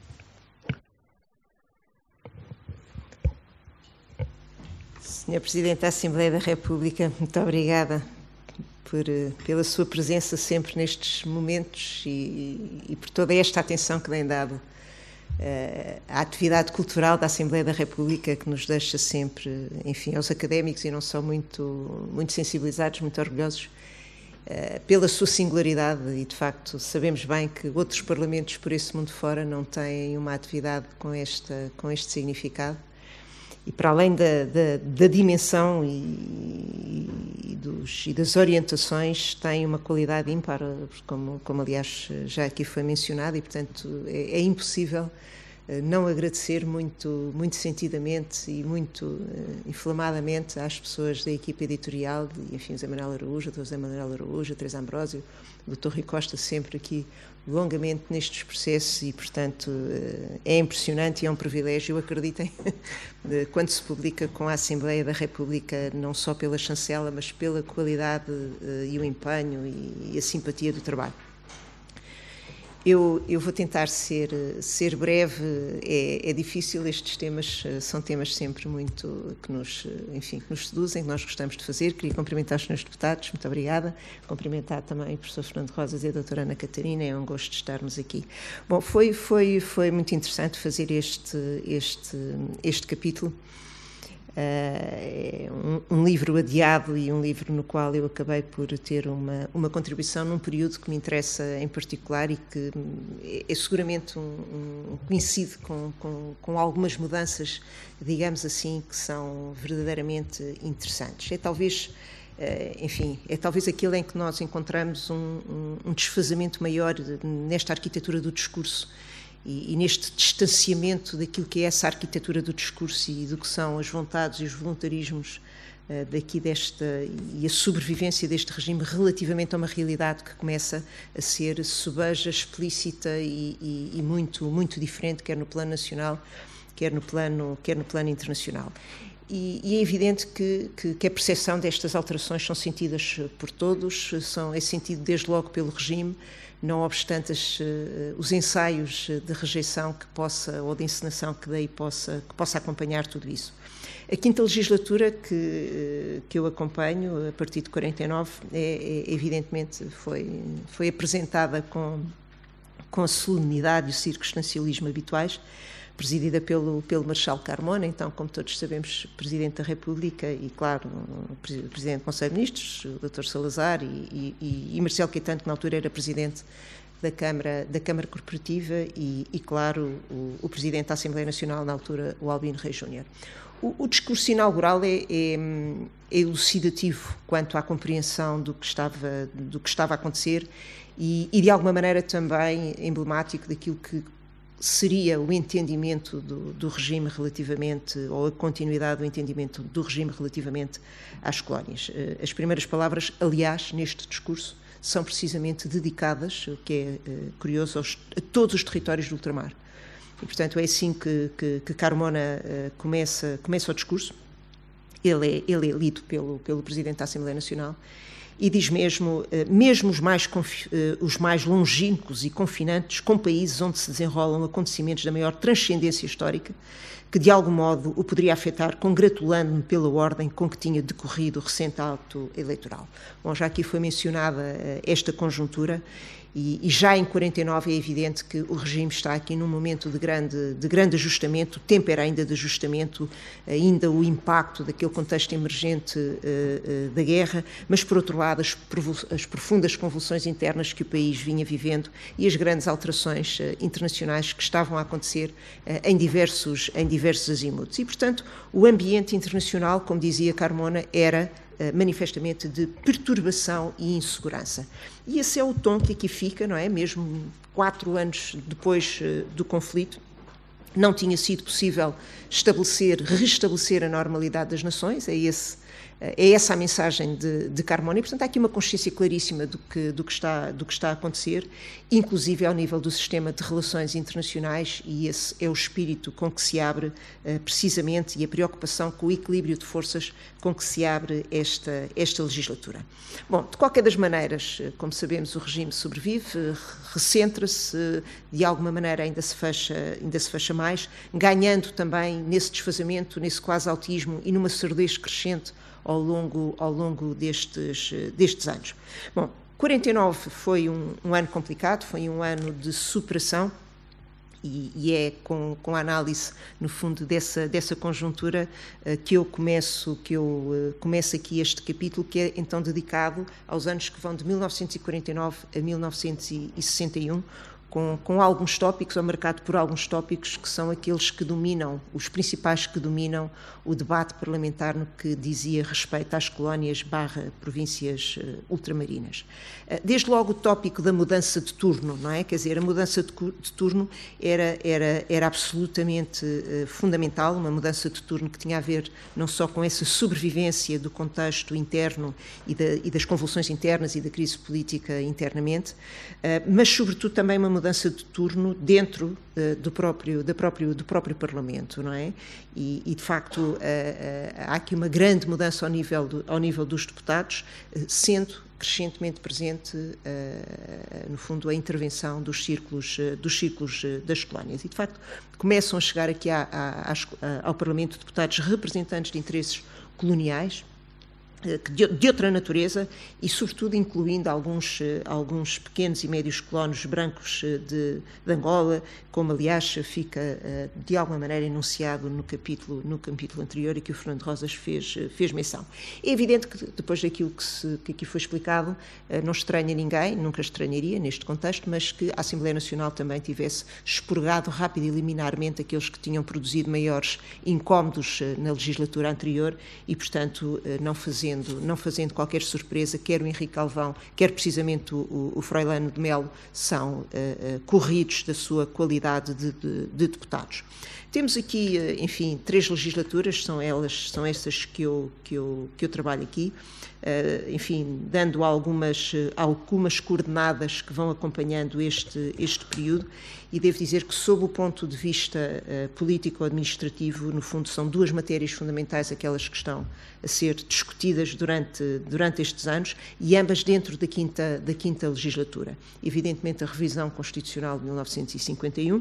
senhor Presidente da Assembleia da República, muito obrigada por, pela sua presença sempre nestes momentos e, e por toda esta atenção que tem dado uh, à atividade cultural da Assembleia da República, que nos deixa sempre, enfim, aos académicos e não só muito, muito sensibilizados, muito orgulhosos uh, pela sua singularidade e, de facto, sabemos bem que outros parlamentos por esse mundo fora não têm uma atividade com, esta, com este significado. E para além da, da, da dimensão e, e, dos, e das orientações, tem uma qualidade ímpar, como, como aliás já aqui foi mencionado, e portanto é, é impossível não agradecer muito, muito sentidamente e muito uh, inflamadamente às pessoas da equipa editorial, e, enfim, José Manuel Araújo, o doutor José Manuel Araújo, a Teresa Ambrósio, o doutor Rui Costa, sempre aqui longamente nestes processos, e, portanto, uh, é impressionante e é um privilégio, acreditem, quando se publica com a Assembleia da República, não só pela chancela, mas pela qualidade uh, e o empenho e, e a simpatia do trabalho. Eu, eu vou tentar ser, ser breve, é, é difícil, estes temas são temas sempre muito que nos, enfim, que nos seduzem, que nós gostamos de fazer. Queria cumprimentar os senhores deputados, muito obrigada. Cumprimentar também o professor Fernando Rosas e a doutora Ana Catarina, é um gosto de estarmos aqui. Bom, foi, foi, foi muito interessante fazer este, este, este capítulo. Uh, um, um livro adiado e um livro no qual eu acabei por ter uma, uma contribuição num período que me interessa em particular e que é seguramente um, um, coincide com, com, com algumas mudanças, digamos assim, que são verdadeiramente interessantes. É talvez, uh, enfim, é talvez aquilo em que nós encontramos um, um, um desfazamento maior nesta arquitetura do discurso E, e neste distanciamento daquilo que é essa arquitetura do discurso e do que são as vontades e os voluntarismos uh, daqui desta, e a sobrevivência deste regime relativamente a uma realidade que começa a ser sobeja, explícita e, e, e muito, muito diferente, quer no plano nacional, quer no plano, quer no plano internacional. E, e é evidente que, que, que a percepção destas alterações são sentidas por todos, são, é sentido desde logo pelo regime, não obstante as, os ensaios de rejeição que possa, ou de encenação que daí possa, que possa acompanhar tudo isso. A quinta legislatura que, que eu acompanho, a partir de quarenta e nove, é, é, evidentemente foi, foi apresentada com, com a solenidade e o circunstancialismo habituais, presidida pelo, pelo Marechal Carmona, então, como todos sabemos, Presidente da República e, claro, o Presidente do Conselho de Ministros, o doutor Salazar e, e, e Marcelo Caetano, que na altura era Presidente da Câmara, da Câmara Corporativa e, e claro, o, o Presidente da Assembleia Nacional, na altura, o Albino Reis Júnior. O, o discurso inaugural é, é, é elucidativo quanto à compreensão do que estava, do que estava a acontecer e, e, de alguma maneira, também emblemático daquilo que seria o entendimento do, do regime relativamente, ou a continuidade do entendimento do regime relativamente às colónias. As primeiras palavras, aliás, neste discurso, são precisamente dedicadas, o que é uh, curioso, aos, a todos os territórios do ultramar. E, portanto, é assim que, que, que Carmona uh, começa, começa o discurso. Ele é, ele é lido pelo, pelo Presidente da Assembleia Nacional e diz mesmo, mesmo os mais, os mais longínquos e confinantes, com países onde se desenrolam acontecimentos da maior transcendência histórica, que de algum modo o poderia afetar, congratulando-me pela ordem com que tinha decorrido o recente ato eleitoral. Bom, já aqui foi mencionada esta conjuntura e, e já em quarenta e nove é evidente que o regime está aqui num momento de grande, de grande ajustamento, o tempo era ainda de ajustamento, ainda o impacto daquele contexto emergente uh, uh, da guerra, mas por outro lado as, as profundas convulsões internas que o país vinha vivendo e as grandes alterações uh, internacionais que estavam a acontecer uh, em diversos, em diversos azimutos. E, portanto, o ambiente internacional, como dizia Carmona, era manifestamente de perturbação e insegurança. E esse é o tom que aqui fica, não é? Mesmo quatro anos depois do conflito, não tinha sido possível estabelecer, restabelecer a normalidade das nações, é, esse, é essa a mensagem de, de Carmona, e portanto há aqui uma consciência claríssima do que, do, que está, do que está a acontecer, inclusive ao nível do sistema de relações internacionais, e esse é o espírito com que se abre precisamente, e a preocupação com o equilíbrio de forças com que se abre esta, esta legislatura. Bom, de qualquer das maneiras, como sabemos, o regime sobrevive, recentra-se, de alguma maneira ainda se fecha, ainda se fecha mais, ganhando também nesse desfazamento, nesse quase autismo e numa surdez crescente ao longo, ao longo destes, destes anos. Bom, quarenta e nove foi um, um ano complicado, foi um ano de superação, e, e é com, com a análise, no fundo, dessa, dessa conjuntura uh, que eu começo, que eu uh, começo aqui este capítulo, que é então dedicado aos anos que vão de mil novecentos e quarenta e nove a mil novecentos e sessenta e um, com, com alguns tópicos, ou marcado por alguns tópicos que são aqueles que dominam, os principais que dominam o debate parlamentar no que dizia respeito às colónias barra províncias uh, ultramarinas. Uh, desde logo o tópico da mudança de turno, não é? Quer dizer, a mudança de, de turno era, era, era absolutamente uh, fundamental, uma mudança de turno que tinha a ver não só com essa sobrevivência do contexto interno e, da, e das convulsões internas e da crise política internamente, uh, mas sobretudo também uma mudança de turno dentro uh, do, próprio, da próprio, do próprio Parlamento, não é? E, e de facto, uh, uh, há aqui uma grande mudança ao nível, do, ao nível dos deputados, uh, sendo crescentemente presente, uh, no fundo, a intervenção dos círculos, uh, dos círculos uh, das colónias. E, de facto, começam a chegar aqui à, à, às, ao Parlamento deputados representantes de interesses coloniais, de outra natureza e, sobretudo, incluindo alguns, alguns pequenos e médios colonos brancos de, de Angola, como, aliás, fica, de alguma maneira, enunciado no capítulo, no capítulo anterior e que o Fernando Rosas fez, fez menção. É evidente que, depois daquilo que, se, que aqui foi explicado, não estranha ninguém, nunca estranharia neste contexto, mas que a Assembleia Nacional também tivesse expurgado rápido e liminarmente aqueles que tinham produzido maiores incómodos na legislatura anterior e, portanto, não fazendo não fazendo qualquer surpresa, quer o Henrique Galvão, quer precisamente o, o Froilano de Melo, são uh, uh, corridos da sua qualidade de, de, de deputados. Temos aqui, uh, enfim, três legislaturas, são elas, são essas que eu, que eu, que eu trabalho aqui, uh, enfim, dando algumas, uh, algumas coordenadas que vão acompanhando este, este período, e devo dizer que, sob o ponto de vista uh, político-administrativo, no fundo são duas matérias fundamentais aquelas que estão a ser discutidas durante, durante estes anos, e ambas dentro da quinta, da quinta legislatura. Evidentemente, a revisão constitucional de mil novecentos e cinquenta e um,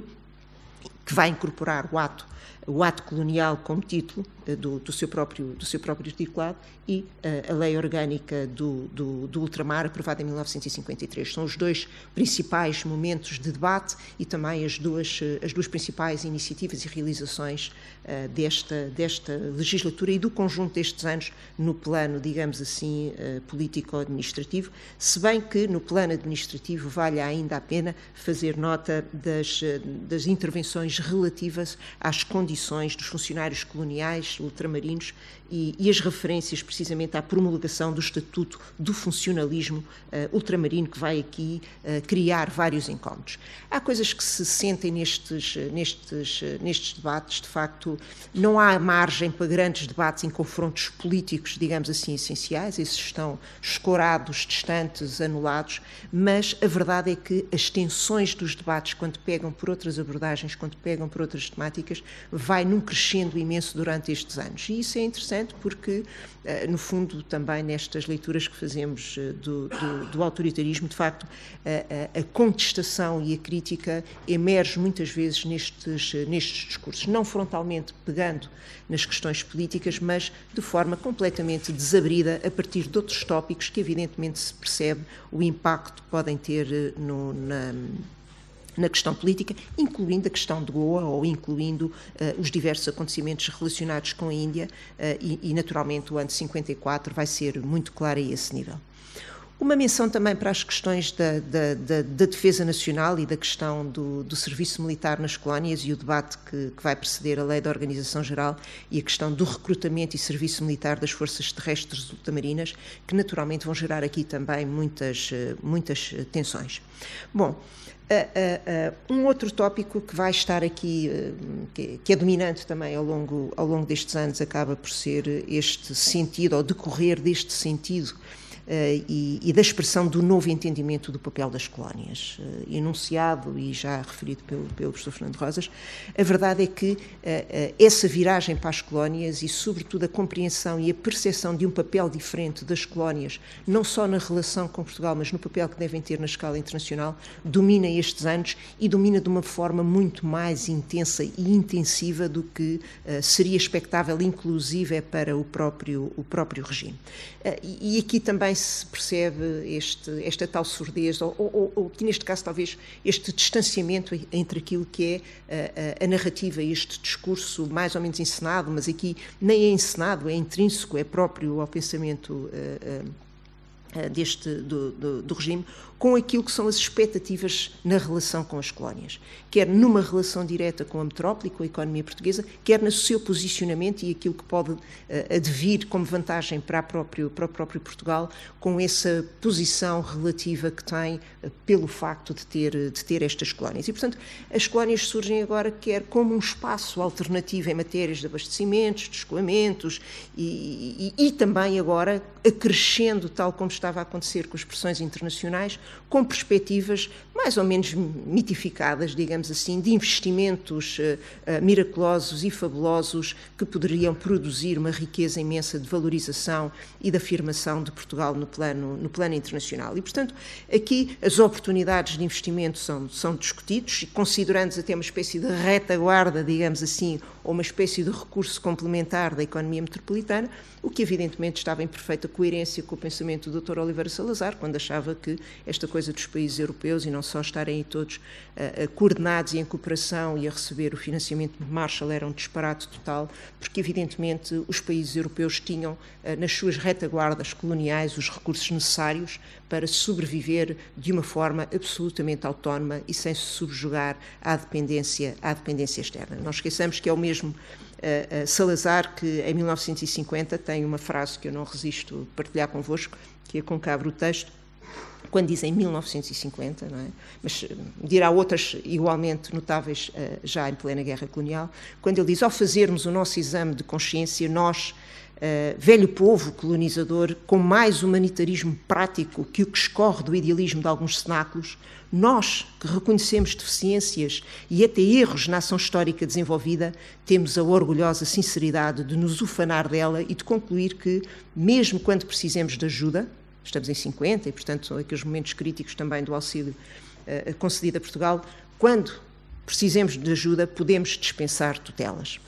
que vai incorporar o ato, o ato colonial como título do, do, seu, próprio, do seu próprio articulado, e uh, a lei orgânica do, do, do ultramar, aprovada em mil novecentos e cinquenta e três. São os dois principais momentos de debate e também as duas, as duas principais iniciativas e realizações uh, desta, desta legislatura e do conjunto destes anos no plano, digamos assim, uh, político-administrativo, se bem que no plano administrativo vale ainda a pena fazer nota das, das intervenções relativas às condições dos funcionários coloniais ultramarinos e, e as referências precisamente à promulgação do Estatuto do Funcionalismo uh, ultramarino, que vai aqui uh, criar vários incómodos. Há coisas que se sentem nestes, nestes, nestes debates, de facto, não há margem para grandes debates em confrontos políticos, digamos assim, essenciais, esses estão escorados, distantes, anulados, mas a verdade é que as tensões dos debates, quando pegam por outras abordagens, quando pegam por outras temáticas, vai num crescendo imenso durante estes anos. E isso é interessante porque, no fundo, também nestas leituras que fazemos do, do, do autoritarismo, de facto, a, a contestação e a crítica emerge muitas vezes nestes, nestes discursos, não frontalmente pegando nas questões políticas, mas de forma completamente desabrida a partir de outros tópicos que, evidentemente, se percebe o impacto que podem ter no, na... na questão política, incluindo a questão de Goa ou incluindo uh, os diversos acontecimentos relacionados com a Índia uh, e, e, naturalmente, o ano de cinquenta e quatro vai ser muito claro a esse nível. Uma menção também para as questões da, da, da, da defesa nacional e da questão do, do serviço militar nas colónias e o debate que, que vai preceder a lei da Organização Geral e a questão do recrutamento e serviço militar das forças terrestres ultramarinas, que naturalmente vão gerar aqui também muitas, muitas tensões. Bom, Uh, uh, uh, um outro tópico que vai estar aqui, uh, que, que é dominante também ao longo, ao longo destes anos, acaba por ser este sentido, ou decorrer deste sentido, Uh, e, e da expressão do novo entendimento do papel das colónias, uh, enunciado e já referido pelo, pelo professor Fernando Rosas. A verdade é que uh, uh, essa viragem para as colónias e, sobretudo, a compreensão e a percepção de um papel diferente das colónias, não só na relação com Portugal, mas no papel que devem ter na escala internacional, domina estes anos e domina de uma forma muito mais intensa e intensiva do que uh, seria expectável, inclusive, para o próprio, o próprio regime. Uh, e, e aqui também se percebe este, esta tal surdez, ou, ou, ou que neste caso talvez este distanciamento entre aquilo que é a, a, a narrativa, este discurso mais ou menos encenado, mas aqui nem é encenado, é intrínseco, é próprio ao pensamento uh, uh, deste, do, do, do regime, com aquilo que são as expectativas na relação com as colónias, quer numa relação direta com a metrópole, com a economia portuguesa, quer no seu posicionamento e aquilo que pode uh, advir como vantagem para, a próprio, para o próprio Portugal, com essa posição relativa que tem uh, pelo facto de ter, de ter estas colónias. E, portanto, as colónias surgem agora quer como um espaço alternativo em matérias de abastecimentos, de escoamentos e, e, e também agora acrescendo, tal como estava a acontecer com as pressões internacionais, com perspectivas mais ou menos mitificadas, digamos assim, de investimentos uh, uh, miraculosos e fabulosos que poderiam produzir uma riqueza imensa de valorização e de afirmação de Portugal no plano, no plano internacional. E, portanto, aqui as oportunidades de investimento são, são discutidos, e considerando até uma espécie de retaguarda, digamos assim, ou uma espécie de recurso complementar da economia metropolitana, o que evidentemente estava em perfeita coerência com o pensamento do doutor Oliveira Salazar, quando achava que esta coisa dos países europeus, e não só estarem aí todos uh, uh, coordenados e em cooperação e a receber o financiamento de Marshall, era um disparate total, porque evidentemente os países europeus tinham uh, nas suas retaguardas coloniais os recursos necessários para sobreviver de uma forma absolutamente autónoma e sem se subjugar à dependência, à dependência externa. Não esqueçamos que é o mesmo uh, uh, Salazar que em mil novecentos e cinquenta tem uma frase que eu não resisto a partilhar convosco, que é com que abre o texto, quando diz em mil novecentos e cinquenta, não é? Mas dirá outras igualmente notáveis uh, já em plena guerra colonial, quando ele diz, ao fazermos o nosso exame de consciência, nós, uh, velho povo colonizador, com mais humanitarismo prático que o que escorre do idealismo de alguns cenáculos, nós, que reconhecemos deficiências e até erros na ação histórica desenvolvida, temos a orgulhosa sinceridade de nos ufanar dela e de concluir que, mesmo quando precisemos de ajuda, estamos em cinquenta e, portanto, são aqueles momentos críticos também do auxílio uh, concedido a Portugal, quando precisemos de ajuda, podemos dispensar tutelas.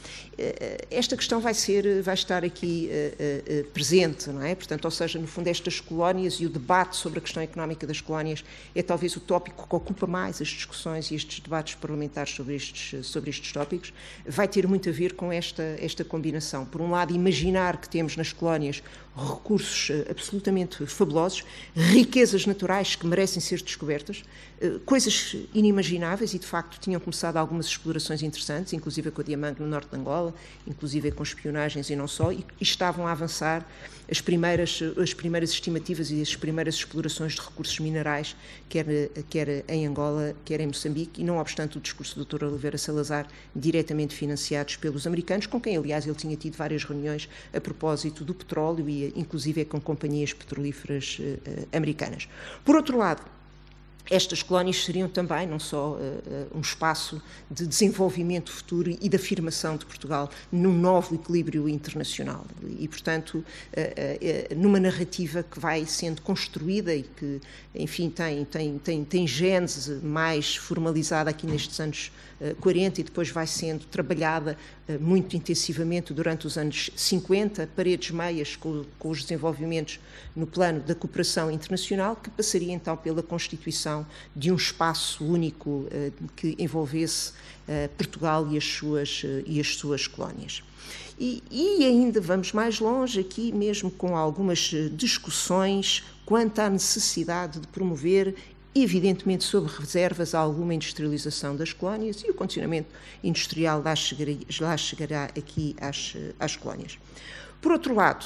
Esta questão vai ser, vai estar aqui uh, uh, presente, não é? Portanto, ou seja, no fundo, estas colónias e o debate sobre a questão económica das colónias é talvez o tópico que ocupa mais as discussões e estes debates parlamentares sobre estes, sobre estes tópicos, vai ter muito a ver com esta, esta combinação. Por um lado, imaginar que temos nas colónias recursos uh, absolutamente fabulosos, riquezas naturais que merecem ser descobertas, uh, coisas inimagináveis e, de facto, tinham começado algumas explorações interessantes, inclusive com a Diamante no norte de Angola, inclusive com espionagens e não só, e, e estavam a avançar as primeiras, as primeiras estimativas e as primeiras explorações de recursos minerais, quer, quer em Angola, quer em Moçambique, e não obstante o discurso do doutor Oliveira Salazar, diretamente financiados pelos americanos, com quem, aliás, ele tinha tido várias reuniões a propósito do petróleo e, inclusive, com companhias petrolíferas uh, americanas. Por outro lado, estas colónias seriam também não só uh, um espaço de desenvolvimento futuro e de afirmação de Portugal num novo equilíbrio internacional e, portanto, uh, uh, numa narrativa que vai sendo construída e que, enfim, tem, tem, tem, tem gênese mais formalizada aqui nestes anos uh, quarenta e depois vai sendo trabalhada uh, muito intensivamente durante os anos cinquenta, paredes meias com, com os desenvolvimentos no plano da cooperação internacional, que passaria então pela constituição de um espaço único uh, que envolvesse uh, Portugal e as suas, uh, e as suas colónias. E, e ainda vamos mais longe aqui, mesmo com algumas discussões quanto à necessidade de promover, evidentemente sob reservas, alguma industrialização das colónias, e o condicionamento industrial lá chegará, lá chegará aqui às, às colónias. Por outro lado,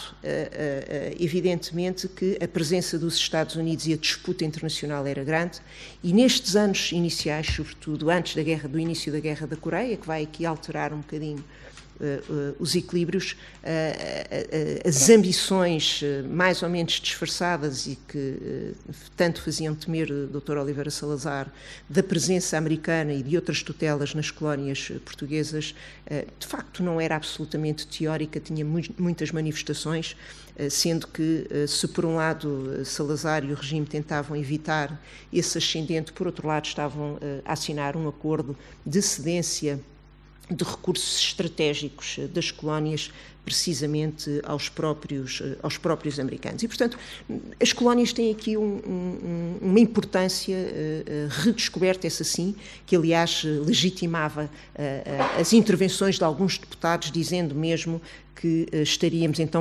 evidentemente que a presença dos Estados Unidos e a disputa internacional era grande, e nestes anos iniciais, sobretudo antes da guerra, do início da Guerra da Coreia, que vai aqui alterar um bocadinho Uh, uh, os equilíbrios, uh, uh, uh, as ambições uh, mais ou menos disfarçadas e que uh, tanto faziam temer o doutor Oliveira Salazar da presença americana e de outras tutelas nas colónias portuguesas, uh, de facto não era absolutamente teórica, tinha mu muitas manifestações, uh, sendo que uh, se por um lado Salazar e o regime tentavam evitar esse ascendente, por outro lado estavam uh, a assinar um acordo de cedência de recursos estratégicos das colónias precisamente aos próprios, aos próprios americanos. E, portanto, as colónias têm aqui um, um, uma importância uh, redescoberta, essa sim, que, aliás, legitimava uh, uh, as intervenções de alguns deputados, dizendo mesmo que uh, estaríamos, então,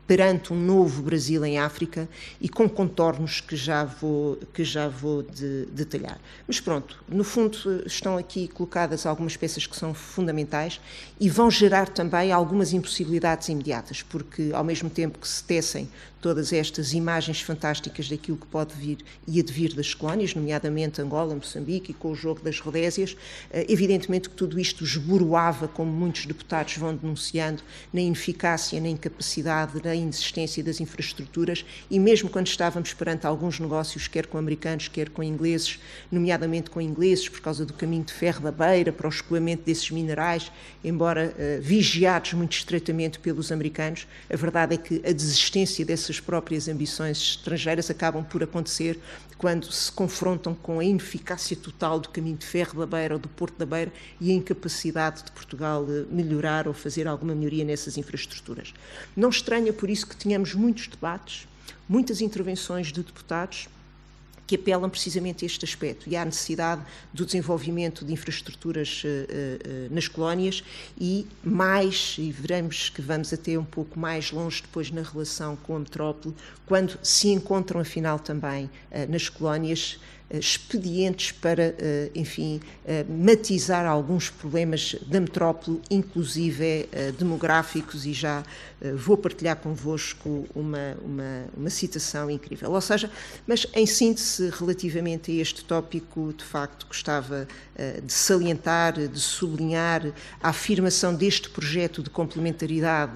perante um novo Brasil em África e com contornos que já vou, que já vou de, detalhar. Mas pronto, no fundo estão aqui colocadas algumas peças que são fundamentais e vão gerar também algumas impossibilidades imediatas, porque ao mesmo tempo que se tecem todas estas imagens fantásticas daquilo que pode vir e advir das colónias, nomeadamente Angola, Moçambique e com o jogo das Rodésias, evidentemente que tudo isto esboroava, como muitos deputados vão denunciando, na ineficácia, na incapacidade, na inexistência das infraestruturas e mesmo quando estávamos perante alguns negócios, quer com americanos, quer com ingleses, nomeadamente com ingleses, por causa do caminho de ferro da beira, para o escoamento desses minerais, embora uh, vigiados muito estreitamente pelos americanos, a verdade é que a desistência dessas as próprias ambições estrangeiras acabam por acontecer quando se confrontam com a ineficácia total do caminho de ferro da Beira ou do Porto da Beira e a incapacidade de Portugal melhorar ou fazer alguma melhoria nessas infraestruturas. Não estranha por isso que tenhamos muitos debates, muitas intervenções de deputados que apelam precisamente a este aspecto e à necessidade do desenvolvimento de infraestruturas uh, uh, nas colónias e mais, e veremos que vamos até um pouco mais longe depois na relação com a metrópole, quando se encontram afinal também uh, nas colónias expedientes para, enfim, matizar alguns problemas da metrópole, inclusive demográficos, e já vou partilhar convosco uma, uma, uma citação incrível. Ou seja, mas em síntese, relativamente a este tópico, de facto, gostava de salientar, de sublinhar a afirmação deste projeto de complementaridade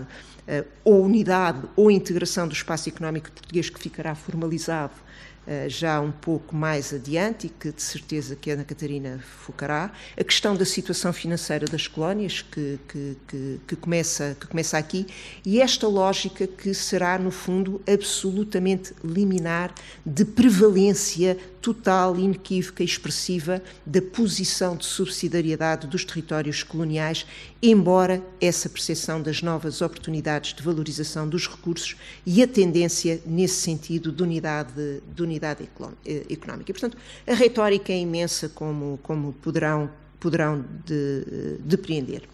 ou unidade ou integração do espaço económico português que ficará formalizado Uh, já um pouco mais adiante e que de certeza que a Ana Catarina focará, a questão da situação financeira das colónias que, que, que, que, começa, que começa aqui e esta lógica que será no fundo absolutamente liminar de prevalência total, inequívoca e expressiva da posição de subsidiariedade dos territórios coloniais, embora essa percepção das novas oportunidades de valorização dos recursos e a tendência nesse sentido de unidade, de unidade económica. E, portanto, a retórica é imensa, como, como poderão, poderão de, depreender.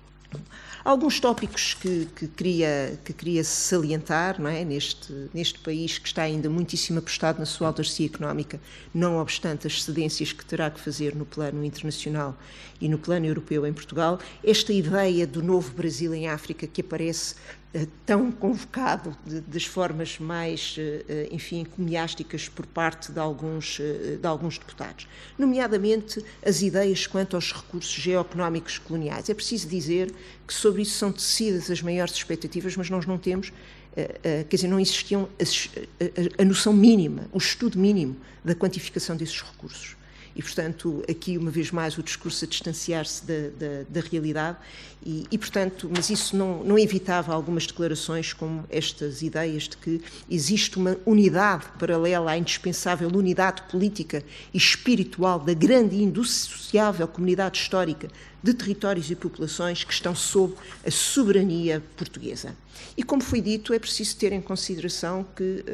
Alguns tópicos que, que, queria, que queria salientar, não é? neste, neste país que está ainda muitíssimo apostado na sua autarcia económica, não obstante as cedências que terá que fazer no plano internacional e no plano europeu em Portugal, esta ideia do novo Brasil em África que aparece uh, tão convocado de, das formas mais, uh, enfim, encomiásticas por parte de alguns, uh, de alguns deputados, nomeadamente as ideias quanto aos recursos geoeconómicos coloniais. É preciso dizer que sobre isso são tecidas as maiores expectativas, mas nós não temos, uh, uh, quer dizer, não existiam a, a, a noção mínima, o estudo mínimo da quantificação desses recursos. E, portanto, aqui, uma vez mais, o discurso a distanciar-se da, da, da realidade e, e, portanto, mas isso não, não evitava algumas declarações como estas ideias de que existe uma unidade paralela à indispensável unidade política e espiritual da grande e indissociável comunidade histórica de territórios e populações que estão sob a soberania portuguesa. E, como foi dito, é preciso ter em consideração que uh,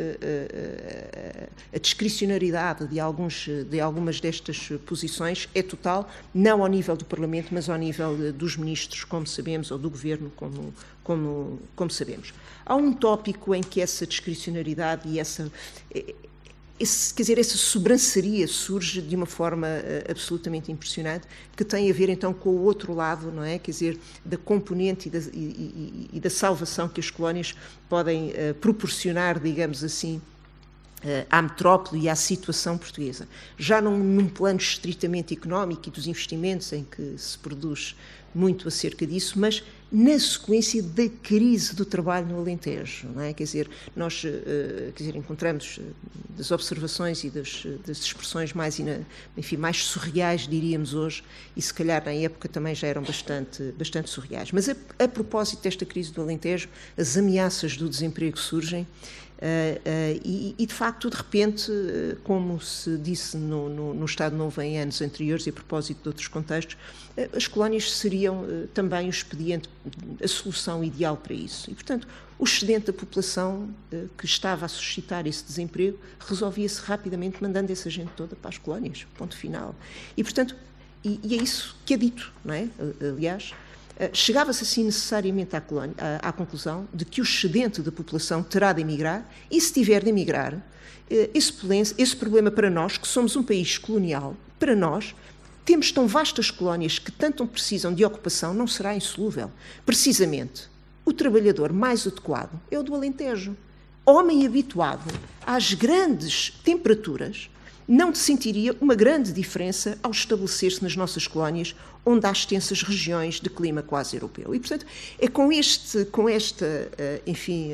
uh, a discricionariedade de, alguns, de algumas destas posições é total, não ao nível do Parlamento, mas ao nível dos ministros, como sabemos, ou do Governo, como, como, como sabemos. Há um tópico em que essa discricionariedade e essa... Esse, quer dizer, essa sobranceria surge de uma forma uh, absolutamente impressionante, que tem a ver então com o outro lado, não é? Quer dizer, da componente e da, e, e, e da salvação que as colónias podem uh, proporcionar, digamos assim, uh, à metrópole e à situação portuguesa. Já num, num plano estritamente económico e dos investimentos, em que se produz muito acerca disso, mas na sequência da crise do trabalho no Alentejo, não é? Quer dizer, nós uh, quer dizer, encontramos das observações e das, das expressões mais, enfim, mais surreais, diríamos hoje, e se calhar na época também já eram bastante, bastante surreais. Mas a, a propósito desta crise do Alentejo, as ameaças do desemprego surgem, Uh, uh, e, e, de facto, de repente, uh, como se disse no, no, no Estado Novo em anos anteriores e a propósito de outros contextos, uh, as colónias seriam uh, também o expediente, a solução ideal para isso. E, portanto, o excedente da população uh, que estava a suscitar esse desemprego resolvia-se rapidamente mandando essa gente toda para as colónias, ponto final. E, portanto, e, e é isso que é dito, não é? Aliás, chegava-se assim necessariamente à, colónia, à, à conclusão de que o excedente da população terá de emigrar, e se tiver de emigrar, esse, esse problema para nós, que somos um país colonial, para nós, temos tão vastas colónias que tanto precisam de ocupação, não será insolúvel. Precisamente, o trabalhador mais adequado é o do Alentejo. Homem habituado às grandes temperaturas, não sentiria uma grande diferença ao estabelecer-se nas nossas colónias, onde há extensas regiões de clima quase europeu. E, portanto, é com este, com esta, enfim,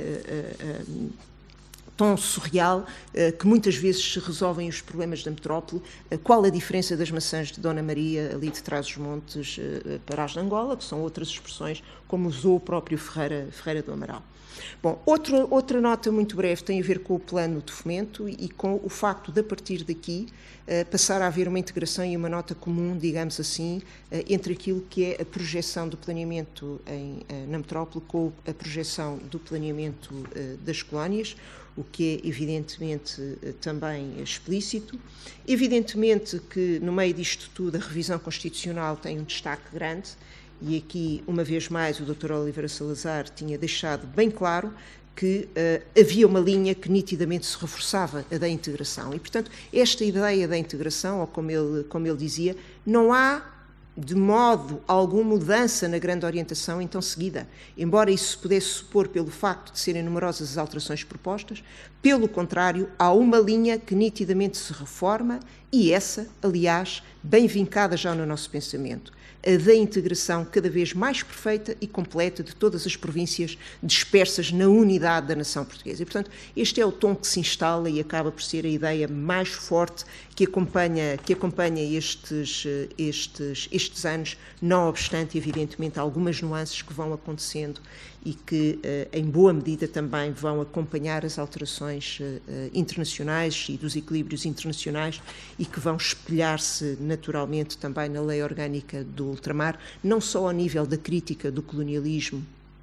tom surreal que muitas vezes se resolvem os problemas da metrópole. Qual a diferença das maçãs de Dona Maria, ali de Trás-os-Montes, para as de Angola, que são outras expressões, como usou o próprio Ferreira, Ferreira do Amaral. Bom, outra, outra nota muito breve tem a ver com o plano de fomento e, e com o facto de, a partir daqui, uh, passar a haver uma integração e uma nota comum, digamos assim, uh, entre aquilo que é a projeção do planeamento em, uh, na metrópole com a projeção do planeamento uh, das colónias, o que é evidentemente uh, também explícito. Evidentemente que, no meio disto tudo, a revisão constitucional tem um destaque grande. E aqui, uma vez mais, o doutor Oliveira Salazar tinha deixado bem claro que uh, havia uma linha que nitidamente se reforçava, a da integração. E, portanto, esta ideia da integração, ou como ele, como ele dizia, não há de modo algum mudança na grande orientação então seguida, embora isso se pudesse supor pelo facto de serem numerosas as alterações propostas. Pelo contrário, há uma linha que nitidamente se reforma e essa, aliás, bem vincada já no nosso pensamento, a da integração cada vez mais perfeita e completa de todas as províncias dispersas na unidade da nação portuguesa. E, portanto, este é o tom que se instala e acaba por ser a ideia mais forte que acompanha, que acompanha estes, estes, estes anos, não obstante, evidentemente, algumas nuances que vão acontecendo e que, em boa medida, também vão acompanhar as alterações internacionais e dos equilíbrios internacionais e que vão espelhar-se naturalmente também na lei orgânica do ultramar, não só ao nível da crítica do colonialismo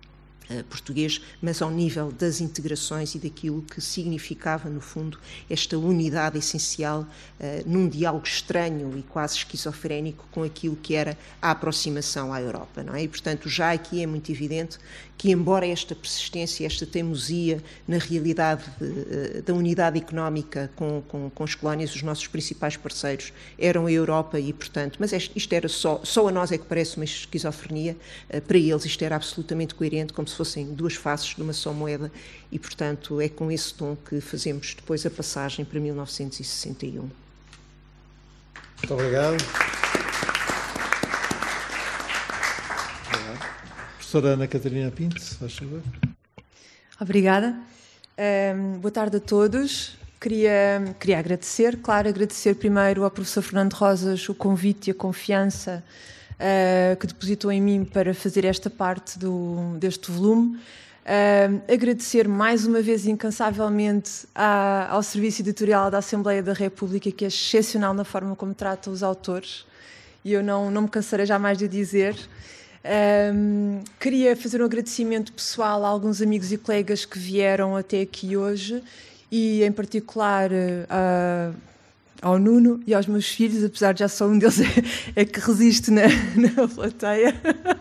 português, mas ao nível das integrações e daquilo que significava, no fundo, esta unidade essencial uh, num diálogo estranho e quase esquizofrénico com aquilo que era a aproximação à Europa, não é? E, portanto, já aqui é muito evidente que, embora esta persistência, esta teimosia na realidade uh, da unidade económica com, com, com as colónias, os nossos principais parceiros eram a Europa e, portanto, mas isto era só, só a nós é que parece uma esquizofrenia, uh, para eles isto era absolutamente coerente, como se fossem duas faces de uma só moeda e, portanto, é com esse tom que fazemos depois a passagem para mil novecentos e sessenta e um. Muito obrigado. Obrigado. Professora Ana Catarina Pinto, se faz favor. Obrigada. Um, boa tarde a todos. Queria, queria agradecer, claro, agradecer primeiro ao professor Fernando Rosas o convite e a confiança Uh, que depositou em mim para fazer esta parte do, deste volume. Uh, agradecer mais uma vez incansavelmente à, ao Serviço Editorial da Assembleia da República, que é excepcional na forma como trata os autores, e eu não, não me cansarei jamais de dizer. Uh, queria fazer um agradecimento pessoal a alguns amigos e colegas que vieram até aqui hoje, e em particular a uh, ao Nuno e aos meus filhos, apesar de já só um deles é, é que resiste na, na plateia.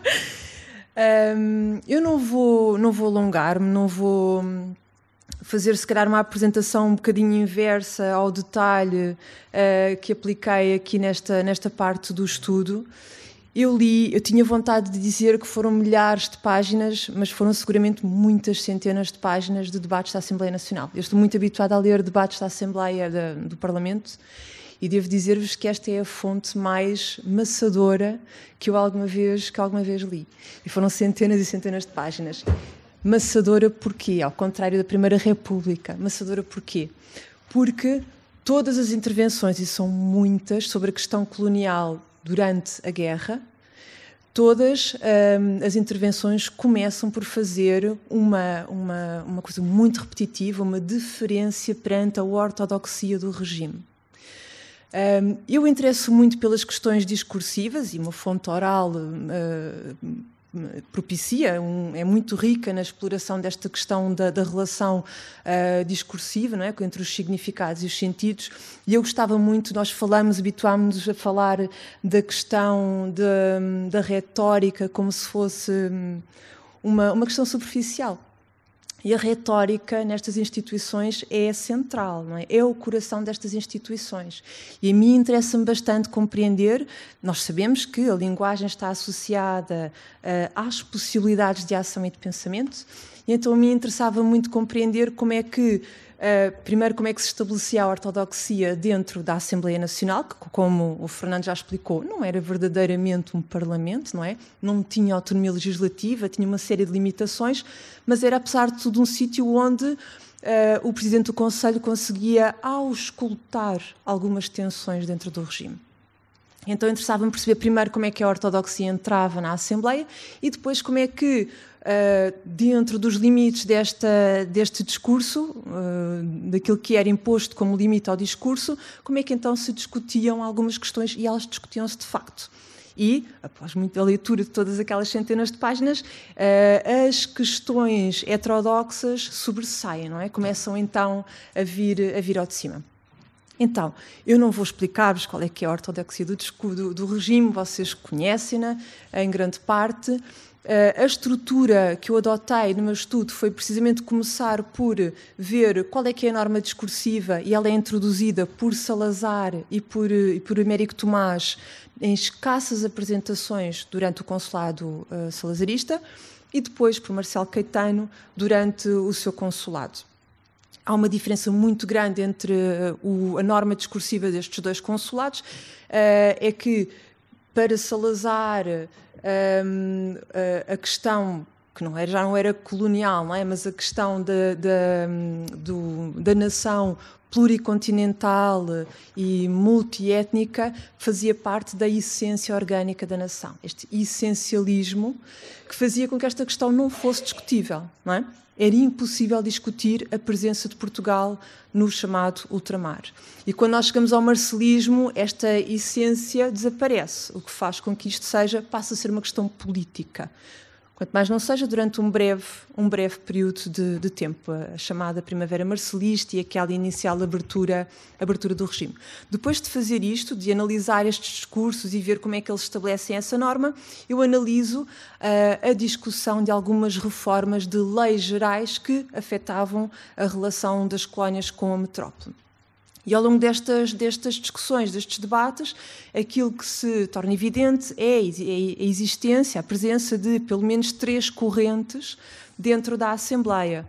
Um, eu não vou, não vou alongar-me, não vou fazer se calhar uma apresentação um bocadinho inversa ao detalhe uh, que apliquei aqui nesta, nesta parte do estudo. Eu li, eu tinha vontade de dizer que foram milhares de páginas, mas foram seguramente muitas centenas de páginas de debates da Assembleia Nacional. Eu estou muito habituada a ler debates da Assembleia da, do Parlamento e devo dizer-vos que esta é a fonte mais maçadora que eu alguma vez, que alguma vez li. E foram centenas e centenas de páginas. Maçadora porquê? Ao contrário da Primeira República. Maçadora porquê? Porque todas as intervenções, e são muitas, sobre a questão colonial durante a guerra, todas hum, as intervenções começam por fazer uma, uma, uma coisa muito repetitiva, uma deferência perante a ortodoxia do regime. Um, eu interesso muito pelas questões discursivas e uma fonte oral uh, propicia, um, é muito rica na exploração desta questão da, da relação uh, discursiva, não é? Entre os significados e os sentidos, e eu gostava muito, nós falamos, habituámos-nos a falar da questão de, da retórica como se fosse uma, uma questão superficial. E a retórica nestas instituições é central, não é? É o coração destas instituições. E a mim interessa-me bastante compreender, nós sabemos que a linguagem está associada uh, às possibilidades de ação e de pensamento, e então a mim interessava muito compreender como é que, uh, primeiro, como é que se estabelecia a ortodoxia dentro da Assembleia Nacional, que, como o Fernando já explicou, não era verdadeiramente um parlamento, não é? Não tinha autonomia legislativa, tinha uma série de limitações, mas era, apesar de tudo, um sítio onde uh, o Presidente do Conselho conseguia auscultar algumas tensões dentro do regime. Então interessava-me perceber primeiro como é que a ortodoxia entrava na Assembleia e depois como é que, uh, dentro dos limites desta, deste discurso, uh, daquilo que era imposto como limite ao discurso, como é que então se discutiam algumas questões, e elas discutiam-se de facto. E, após muita leitura de todas aquelas centenas de páginas, uh, as questões heterodoxas sobressaem, não é? Começam então a vir, a vir ao de cima. Então, eu não vou explicar-vos qual é que é a ortodoxia do, do, do regime, vocês conhecem-na em grande parte. Uh, a estrutura que eu adotei no meu estudo foi precisamente começar por ver qual é que é a norma discursiva, e ela é introduzida por Salazar e por, e por Américo Tomás em escassas apresentações durante o consulado uh, salazarista e depois por Marcelo Caetano durante o seu consulado. Há uma diferença muito grande entre uh, o, a norma discursiva destes dois consulados, uh, é que para Salazar um, a, a questão, que não era, já não era colonial, não é? Mas a questão da, da, do, da nação pluricontinental e multiétnica fazia parte da essência orgânica da nação. Este essencialismo que fazia com que esta questão não fosse discutível, não é? Era impossível discutir a presença de Portugal no chamado ultramar. E quando nós chegamos ao marcelismo, esta essência desaparece, o que faz com que isto seja, passe a ser uma questão política. Quanto mais não seja durante um breve, um breve período de, de tempo, a chamada Primavera Marcelista e aquela inicial abertura, abertura do regime. Depois de fazer isto, de analisar estes discursos e ver como é que eles estabelecem essa norma, eu analiso uh, a discussão de algumas reformas de leis gerais que afetavam a relação das colónias com a metrópole. E ao longo destas, destas discussões, destes debates, aquilo que se torna evidente é a existência, a presença de pelo menos três correntes dentro da Assembleia.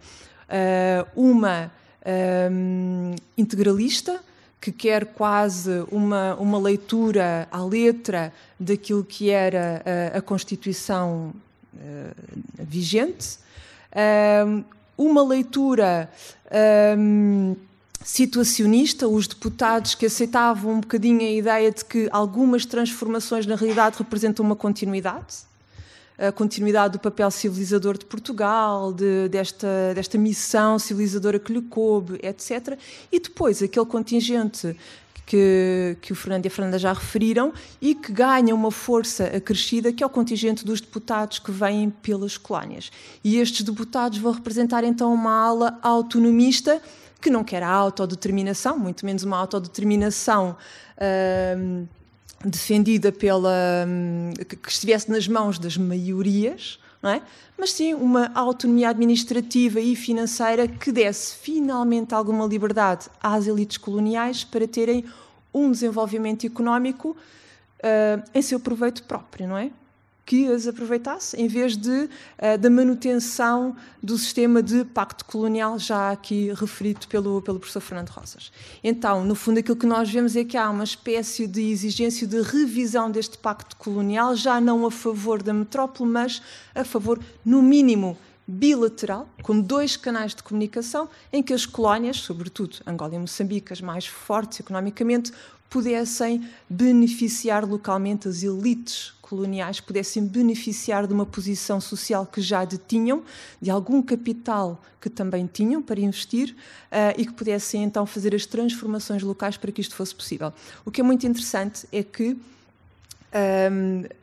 Uma um, integralista, que quer quase uma, uma leitura à letra daquilo que era a, a Constituição uh, vigente, um, uma leitura um, situacionista, os deputados que aceitavam um bocadinho a ideia de que algumas transformações na realidade representam uma continuidade, a continuidade do papel civilizador de Portugal, de, desta, desta missão civilizadora que lhe coube, etcétera. E depois aquele contingente que, que o Fernando e a Fernanda já referiram e que ganha uma força acrescida, que é o contingente dos deputados que vêm pelas colónias. E estes deputados vão representar então uma ala autonomista que não quer a autodeterminação, muito menos uma autodeterminação hum, defendida pela hum, que estivesse nas mãos das maiorias, não é? Mas sim uma autonomia administrativa e financeira que desse finalmente alguma liberdade às elites coloniais para terem um desenvolvimento económico uh, em seu proveito próprio, não é? Que as aproveitasse, em vez de, uh, da manutenção do sistema de pacto colonial, já aqui referido pelo, pelo professor Fernando Rosas. Então, no fundo, aquilo que nós vemos é que há uma espécie de exigência de revisão deste pacto colonial, já não a favor da metrópole, mas a favor, no mínimo, bilateral, com dois canais de comunicação, em que as colónias, sobretudo Angola e Moçambique, as mais fortes economicamente, pudessem beneficiar localmente, as elites coloniais pudessem beneficiar de uma posição social que já detinham, de algum capital que também tinham para investir uh, e que pudessem então fazer as transformações locais para que isto fosse possível. O que é muito interessante é que um,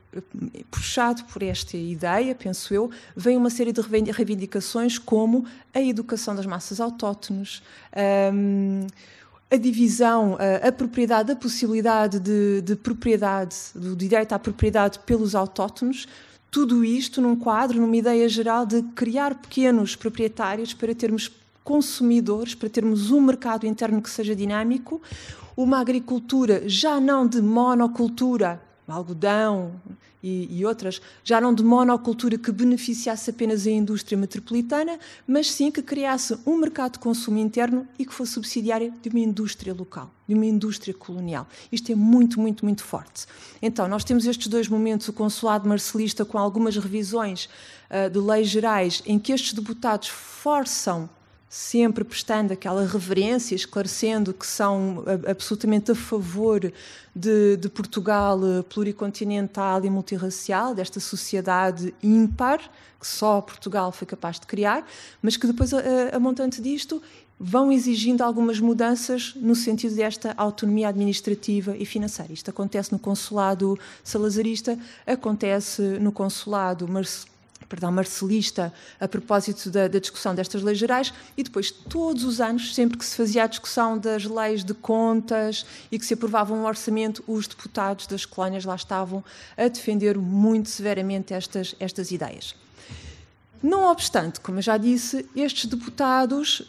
puxado por esta ideia, penso eu, vem uma série de reivindicações como a educação das massas autóctones, um, a divisão, a, a propriedade, a possibilidade de, de propriedade, do direito à propriedade pelos autóctones, tudo isto num quadro, numa ideia geral de criar pequenos proprietários para termos consumidores, para termos um mercado interno que seja dinâmico, uma agricultura já não de monocultura, algodão e, e outras, já não de monocultura que beneficiasse apenas a indústria metropolitana, mas sim que criasse um mercado de consumo interno e que fosse subsidiária de uma indústria local, de uma indústria colonial. Isto é muito, muito, muito forte. Então, nós temos estes dois momentos, o consulado marcelista com algumas revisões uh, de leis gerais, em que estes deputados forçam, sempre prestando aquela reverência, esclarecendo que são absolutamente a favor de, de Portugal pluricontinental e multirracial, desta sociedade ímpar, que só Portugal foi capaz de criar, mas que depois, a, a montante disto, vão exigindo algumas mudanças no sentido desta autonomia administrativa e financeira. Isto acontece no consulado salazarista, acontece no consulado marcelista, perdão, marcelista, a propósito da, da discussão destas leis gerais, e depois, todos os anos, sempre que se fazia a discussão das leis de contas e que se aprovava um orçamento, os deputados das colónias lá estavam a defender muito severamente estas, estas ideias. Não obstante, como eu já disse, estes deputados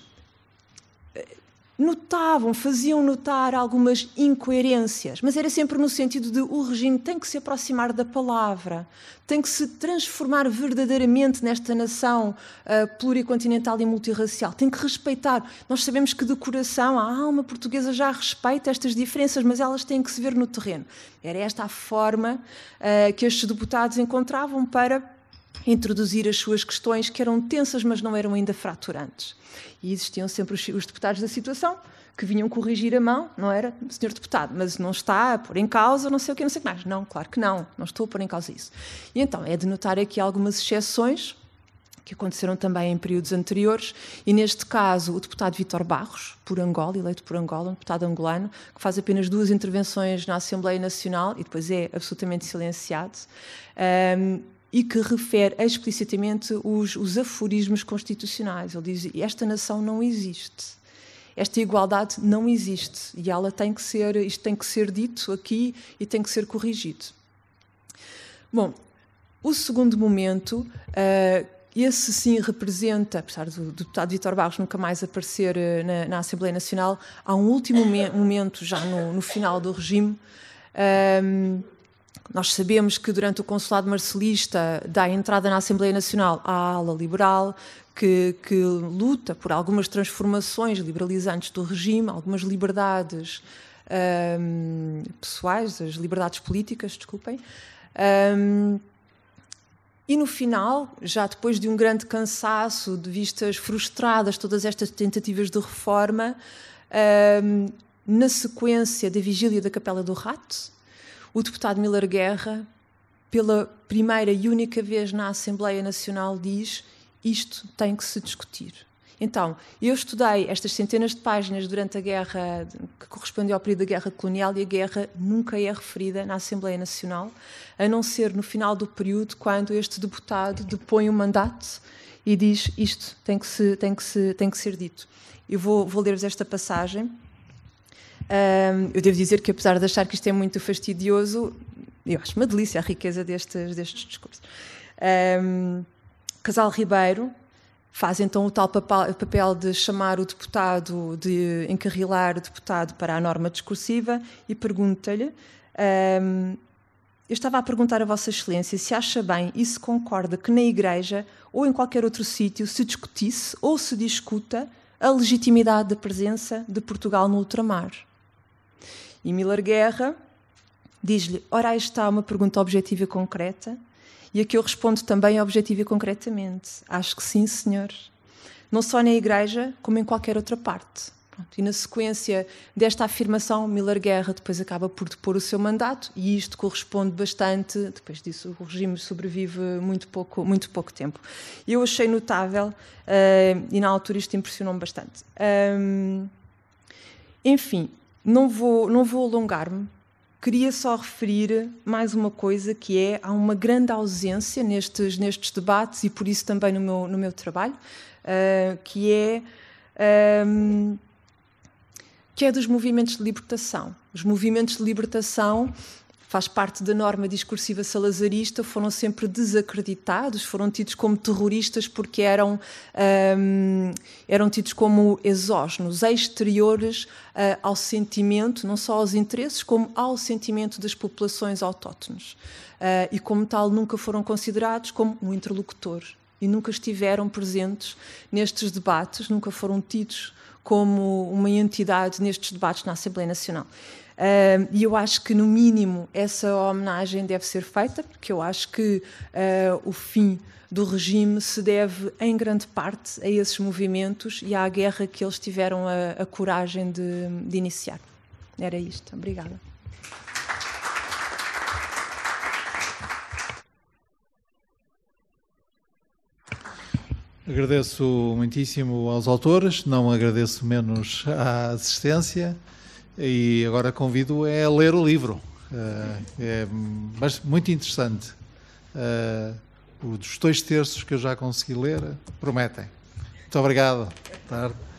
notavam, faziam notar algumas incoerências, mas era sempre no sentido de o regime tem que se aproximar da palavra, tem que se transformar verdadeiramente nesta nação uh, pluricontinental e multirracial, tem que respeitar. Nós sabemos que de coração a alma portuguesa já respeita estas diferenças, mas elas têm que se ver no terreno. Era esta a forma uh, que estes deputados encontravam para introduzir as suas questões, que eram tensas, mas não eram ainda fraturantes. E existiam sempre os, os deputados da situação que vinham corrigir a mão, não era? senhor deputado, mas não está a pôr em causa não sei o que, não sei o que mais. Não, claro que não, não estou a pôr em causa isso. E então, é de notar aqui algumas exceções que aconteceram também em períodos anteriores, e neste caso o deputado Vítor Barros, por Angola, eleito por Angola, um deputado angolano, que faz apenas duas intervenções na Assembleia Nacional e depois é absolutamente silenciado, um, e que refere explicitamente os, os aforismos constitucionais. Ele diz: esta nação não existe, esta igualdade não existe, e ela tem que ser, isto tem que ser dito aqui e tem que ser corrigido. Bom, o segundo momento, uh, esse sim representa, apesar do deputado Vítor Barros nunca mais aparecer uh, na, na Assembleia Nacional, há um último momento já no, no final do regime. Um, Nós sabemos que durante o consulado marcelista dá entrada na Assembleia Nacional à ala liberal, que, que luta por algumas transformações liberalizantes do regime, algumas liberdades um, pessoais, as liberdades políticas, desculpem. Um, e no final, já depois de um grande cansaço, de vistas frustradas todas estas tentativas de reforma, um, na sequência da vigília da Capela do Rato, o deputado Miller Guerra, pela primeira e única vez na Assembleia Nacional, diz: isto tem que se discutir. Então, eu estudei estas centenas de páginas durante a guerra, que correspondeu ao período da Guerra Colonial, e a guerra nunca é referida na Assembleia Nacional, a não ser no final do período, quando este deputado depõe o mandato e diz: isto tem que, se, tem que, se, tem que ser dito. Eu vou, vou ler-vos esta passagem. Um, eu devo dizer que, apesar de achar que isto é muito fastidioso, eu acho uma delícia a riqueza destes, destes discursos. Um, Casal Ribeiro faz então o tal papel de chamar o deputado, de encarrilar o deputado para a norma discursiva, e pergunta-lhe: um, eu estava a perguntar a Vossa Excelência se acha bem e se concorda que na Igreja ou em qualquer outro sítio se discutisse ou se discuta a legitimidade da presença de Portugal no ultramar. E Miller Guerra diz-lhe: ora, aí está uma pergunta objetiva e concreta, e a que eu respondo também objetiva e concretamente: acho que sim, senhor. Não só na Igreja, como em qualquer outra parte. Pronto. E na sequência desta afirmação, Miller Guerra depois acaba por depor o seu mandato, e isto corresponde bastante. Depois disso, o regime sobrevive muito pouco, muito pouco tempo. Eu achei notável, uh, e na altura isto impressionou-me bastante. Um, enfim, não vou, não vou alongar-me, queria só referir mais uma coisa, que é, há uma grande ausência nestes, nestes debates, e por isso também no meu, no meu trabalho, uh, que é... Um, que é dos movimentos de libertação. Os movimentos de libertação, faz parte da norma discursiva salazarista, foram sempre desacreditados, foram tidos como terroristas porque eram, um, eram tidos como exógenos, exteriores uh, ao sentimento, não só aos interesses, como ao sentimento das populações autóctones. Uh, e como tal nunca foram considerados como um interlocutor e nunca estiveram presentes nestes debates, nunca foram tidos como uma entidade nestes debates na Assembleia Nacional. Uh, e eu acho que, no mínimo, essa homenagem deve ser feita, porque eu acho que uh, o fim do regime se deve, em grande parte, a esses movimentos e à guerra que eles tiveram a, a coragem de, de iniciar. Era isto. Obrigada. Agradeço muitíssimo aos autores, não agradeço menos à assistência e agora convido é a ler o livro. É muito interessante. Os dois terços que eu já consegui ler prometem. Muito obrigado. Boa tarde.